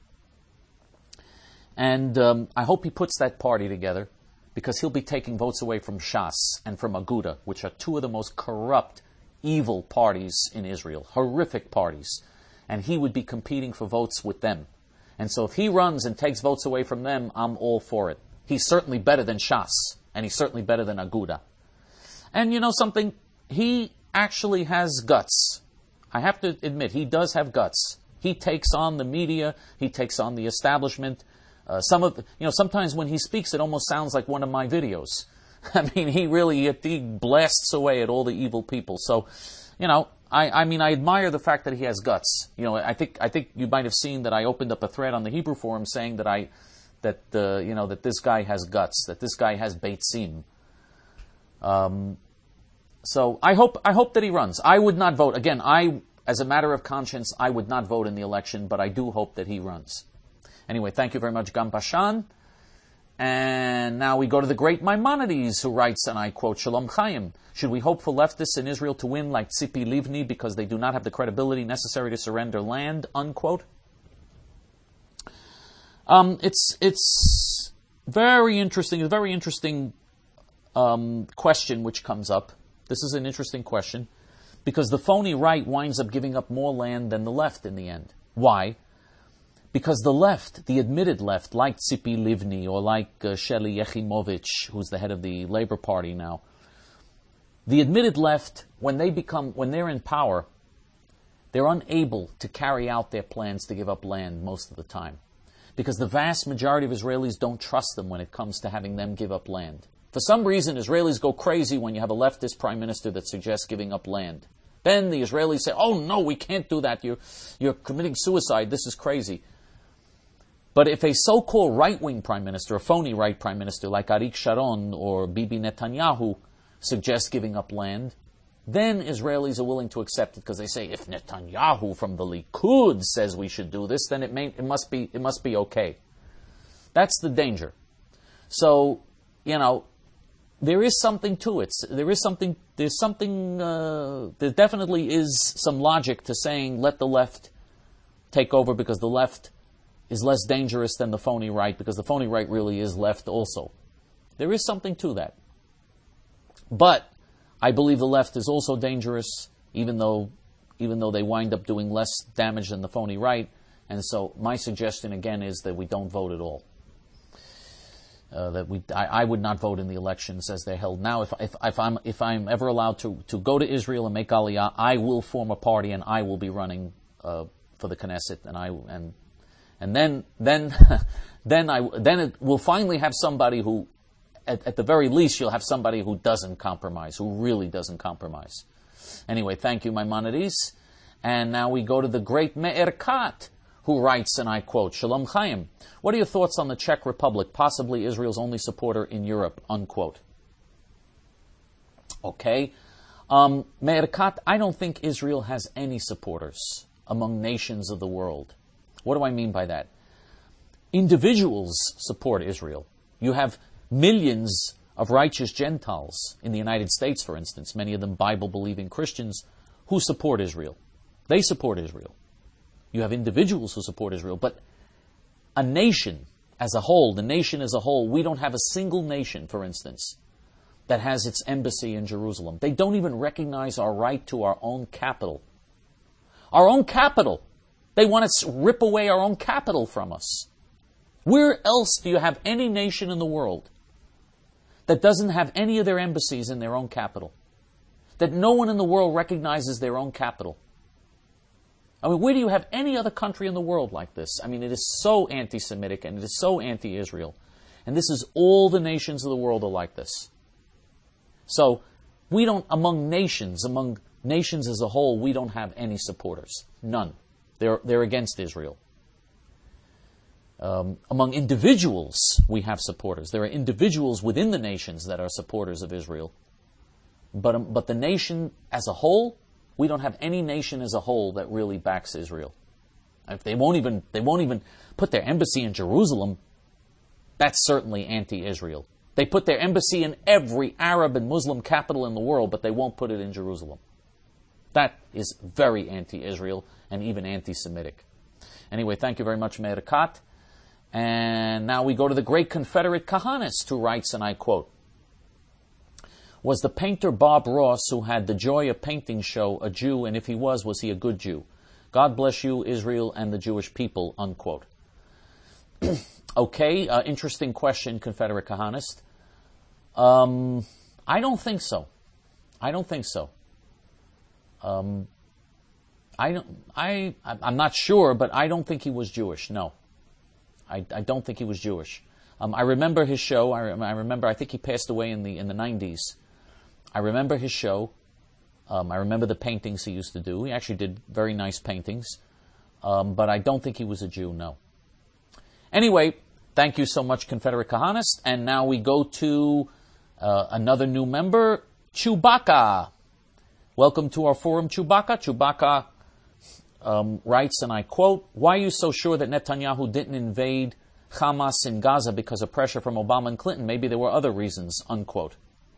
And um, I hope he puts that party together, because he'll be taking votes away from Shas and from Aguda, which are two of the most corrupt, evil parties in Israel, horrific parties. And he would be competing for votes with them. And so if he runs and takes votes away from them, I'm all for it. He's certainly better than Shas, and he's certainly better than Aguda. And you know something? He actually has guts. I have to admit, he does have guts. He takes on the media, he takes on the establishment. Uh, some of, you know, sometimes when he speaks, it almost sounds like one of my videos. I mean, he really, he blasts away at all the evil people. So, you know, I, I mean, I admire the fact that he has guts. You know, I think, I think you might have seen that I opened up a thread on the Hebrew Forum saying that I, that, uh, you know, that this guy has guts, that this guy has Beit Sim. Um, so I hope, I hope that he runs. I would not vote. Again, I, as a matter of conscience, I would not vote in the election, but I do hope that he runs. Anyway, thank you very much, Gam Pashan. And now we go to the great Maimonides, who writes, and I quote, Shalom Chaim, should we hope for leftists in Israel to win like Tzipi Livni because they do not have the credibility necessary to surrender land, unquote? Um, it's it's very interesting, a very interesting um, question which comes up. This is an interesting question, because the phony right winds up giving up more land than the left in the end. Why? Because the left, the admitted left, like Tzipi Livni or like uh, Sheli Yechimovich, who's the head of the Labor Party now, the admitted left, when they become, when they're in power, they're unable to carry out their plans to give up land most of the time, because the vast majority of Israelis don't trust them when it comes to having them give up land. For some reason, Israelis go crazy when you have a leftist prime minister that suggests giving up land. Then the Israelis say, "Oh no, we can't do that. You're you're committing suicide. This is crazy." But if a so-called right-wing prime minister, a phony right prime minister like Arik Sharon or Bibi Netanyahu suggests giving up land, then Israelis are willing to accept it, because they say, if Netanyahu from the Likud says we should do this, then it may, it must be it must be okay. That's the danger. So, you know, there is something to it. There is something. There's something. Uh, there definitely is some logic to saying let the left take over, because the left is less dangerous than the phony right, because the phony right really is left also. There is something to that. But I believe the left is also dangerous, even though even though they wind up doing less damage than the phony right. And so my suggestion again is that we don't vote at all. Uh, that we, I, I would not vote in the elections as they're held now. If, if, if I'm if I'm ever allowed to, to go to Israel and make Aliyah, I will form a party and I will be running uh, for the Knesset, and I and and then then then I then it will finally have somebody who, at, at the very least, you'll have somebody who doesn't compromise, who really doesn't compromise. Anyway, thank you, Maimonides. And now we go to the great Me'er Kat, who writes, and I quote, Shalom Chaim, what are your thoughts on the Czech Republic, possibly Israel's only supporter in Europe, unquote? Okay. Um, Me'er Kat, I don't think Israel has any supporters among nations of the world. What do I mean by that? Individuals support Israel. You have millions of righteous Gentiles in the United States, for instance, many of them Bible-believing Christians, who support Israel. They support Israel. You have individuals who support Israel, but a nation as a whole, the nation as a whole, we don't have a single nation, for instance, that has its embassy in Jerusalem. They don't even recognize our right to our own capital. Our own capital. They want to rip away our own capital from us. Where else do you have any nation in the world that doesn't have any of their embassies in their own capital? That no one in the world recognizes their own capital? I mean, where do you have any other country in the world like this? I mean, it is so anti-Semitic and it is so anti-Israel. And this is all the nations of the world are like this. So, we don't, among nations, among nations as a whole, we don't have any supporters. None. They're, they're against Israel. Um, among individuals, we have supporters. There are individuals within the nations that are supporters of Israel. But, um, but the nation as a whole, we don't have any nation as a whole that really backs Israel. If they won't even, they won't even put their embassy in Jerusalem, that's certainly anti-Israel. They put their embassy in every Arab and Muslim capital in the world, but they won't put it in Jerusalem. That is very anti-Israel and even anti-Semitic. Anyway, thank you very much, Meir Kat. And now we go to the great Confederate Kahanist, who writes, and I quote, "Was the painter Bob Ross, who had the Joy of Painting show, a Jew, and if he was, was he a good Jew? God bless you, Israel, and the Jewish people," unquote. Okay, uh, interesting question, Confederate Kahanist. Um, I don't think so. I don't think so. Um, I don't. I. I'm not sure, but I don't think he was Jewish. No, I. I don't think he was Jewish. Um, I remember his show. I, I remember. I think he passed away in the in the nineties. I remember his show. Um, I remember the paintings he used to do. He actually did very nice paintings, um, but I don't think he was a Jew. No. Anyway, thank you so much, Confederate Kahanist. And now we go to uh, another new member, Chewbacca. Welcome to our forum, Chewbacca. Chewbacca um, writes, and I quote, "Why are you so sure that Netanyahu didn't invade Hamas in Gaza because of pressure from Obama and Clinton? Maybe there were other reasons," unquote.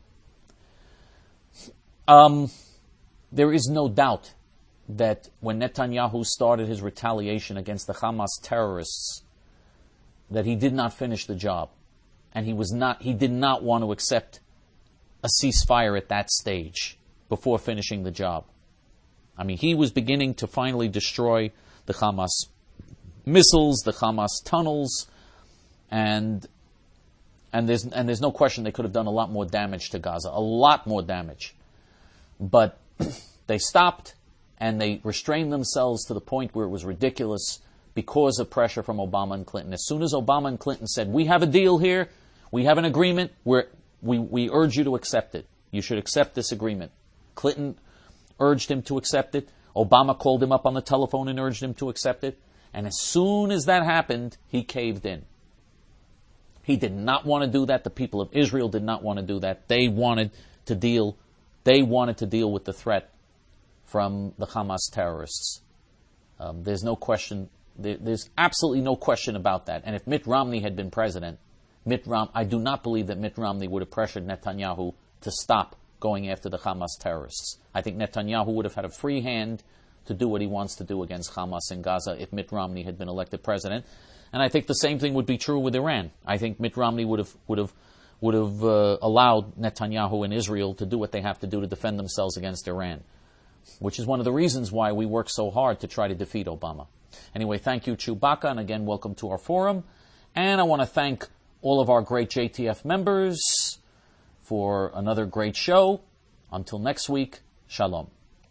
Um, there is no doubt that when Netanyahu started his retaliation against the Hamas terrorists, that he did not finish the job. And he was not, he did not want to accept a ceasefire at that stage before finishing the job. I mean, he was beginning to finally destroy the Hamas missiles, the Hamas tunnels, and and there's and there's no question they could have done a lot more damage to Gaza, a lot more damage. But they stopped and they restrained themselves to the point where it was ridiculous because of pressure from Obama and Clinton. As soon as Obama and Clinton said, "We have a deal here, we have an agreement, we're, we we urge you to accept it. You should accept this agreement." Clinton urged him to accept it. Obama called him up on the telephone and urged him to accept it. And as soon as that happened, he caved in. He did not want to do that. The people of Israel did not want to do that. They wanted to deal, they wanted to deal with the threat from the Hamas terrorists. Um, there's no question, there, there's absolutely no question about that. And if Mitt Romney had been president, Mitt Rom- I do not believe that Mitt Romney would have pressured Netanyahu to stop going after the Hamas terrorists. I think Netanyahu would have had a free hand to do what he wants to do against Hamas in Gaza if Mitt Romney had been elected president. And I think the same thing would be true with Iran. I think Mitt Romney would have would have would have uh, allowed Netanyahu and Israel to do what they have to do to defend themselves against Iran, which is one of the reasons why we work so hard to try to defeat Obama. Anyway, thank you, Chewbacca, and again, welcome to our forum. And I want to thank all of our great J T F members for another great show. Until next week, Shalom.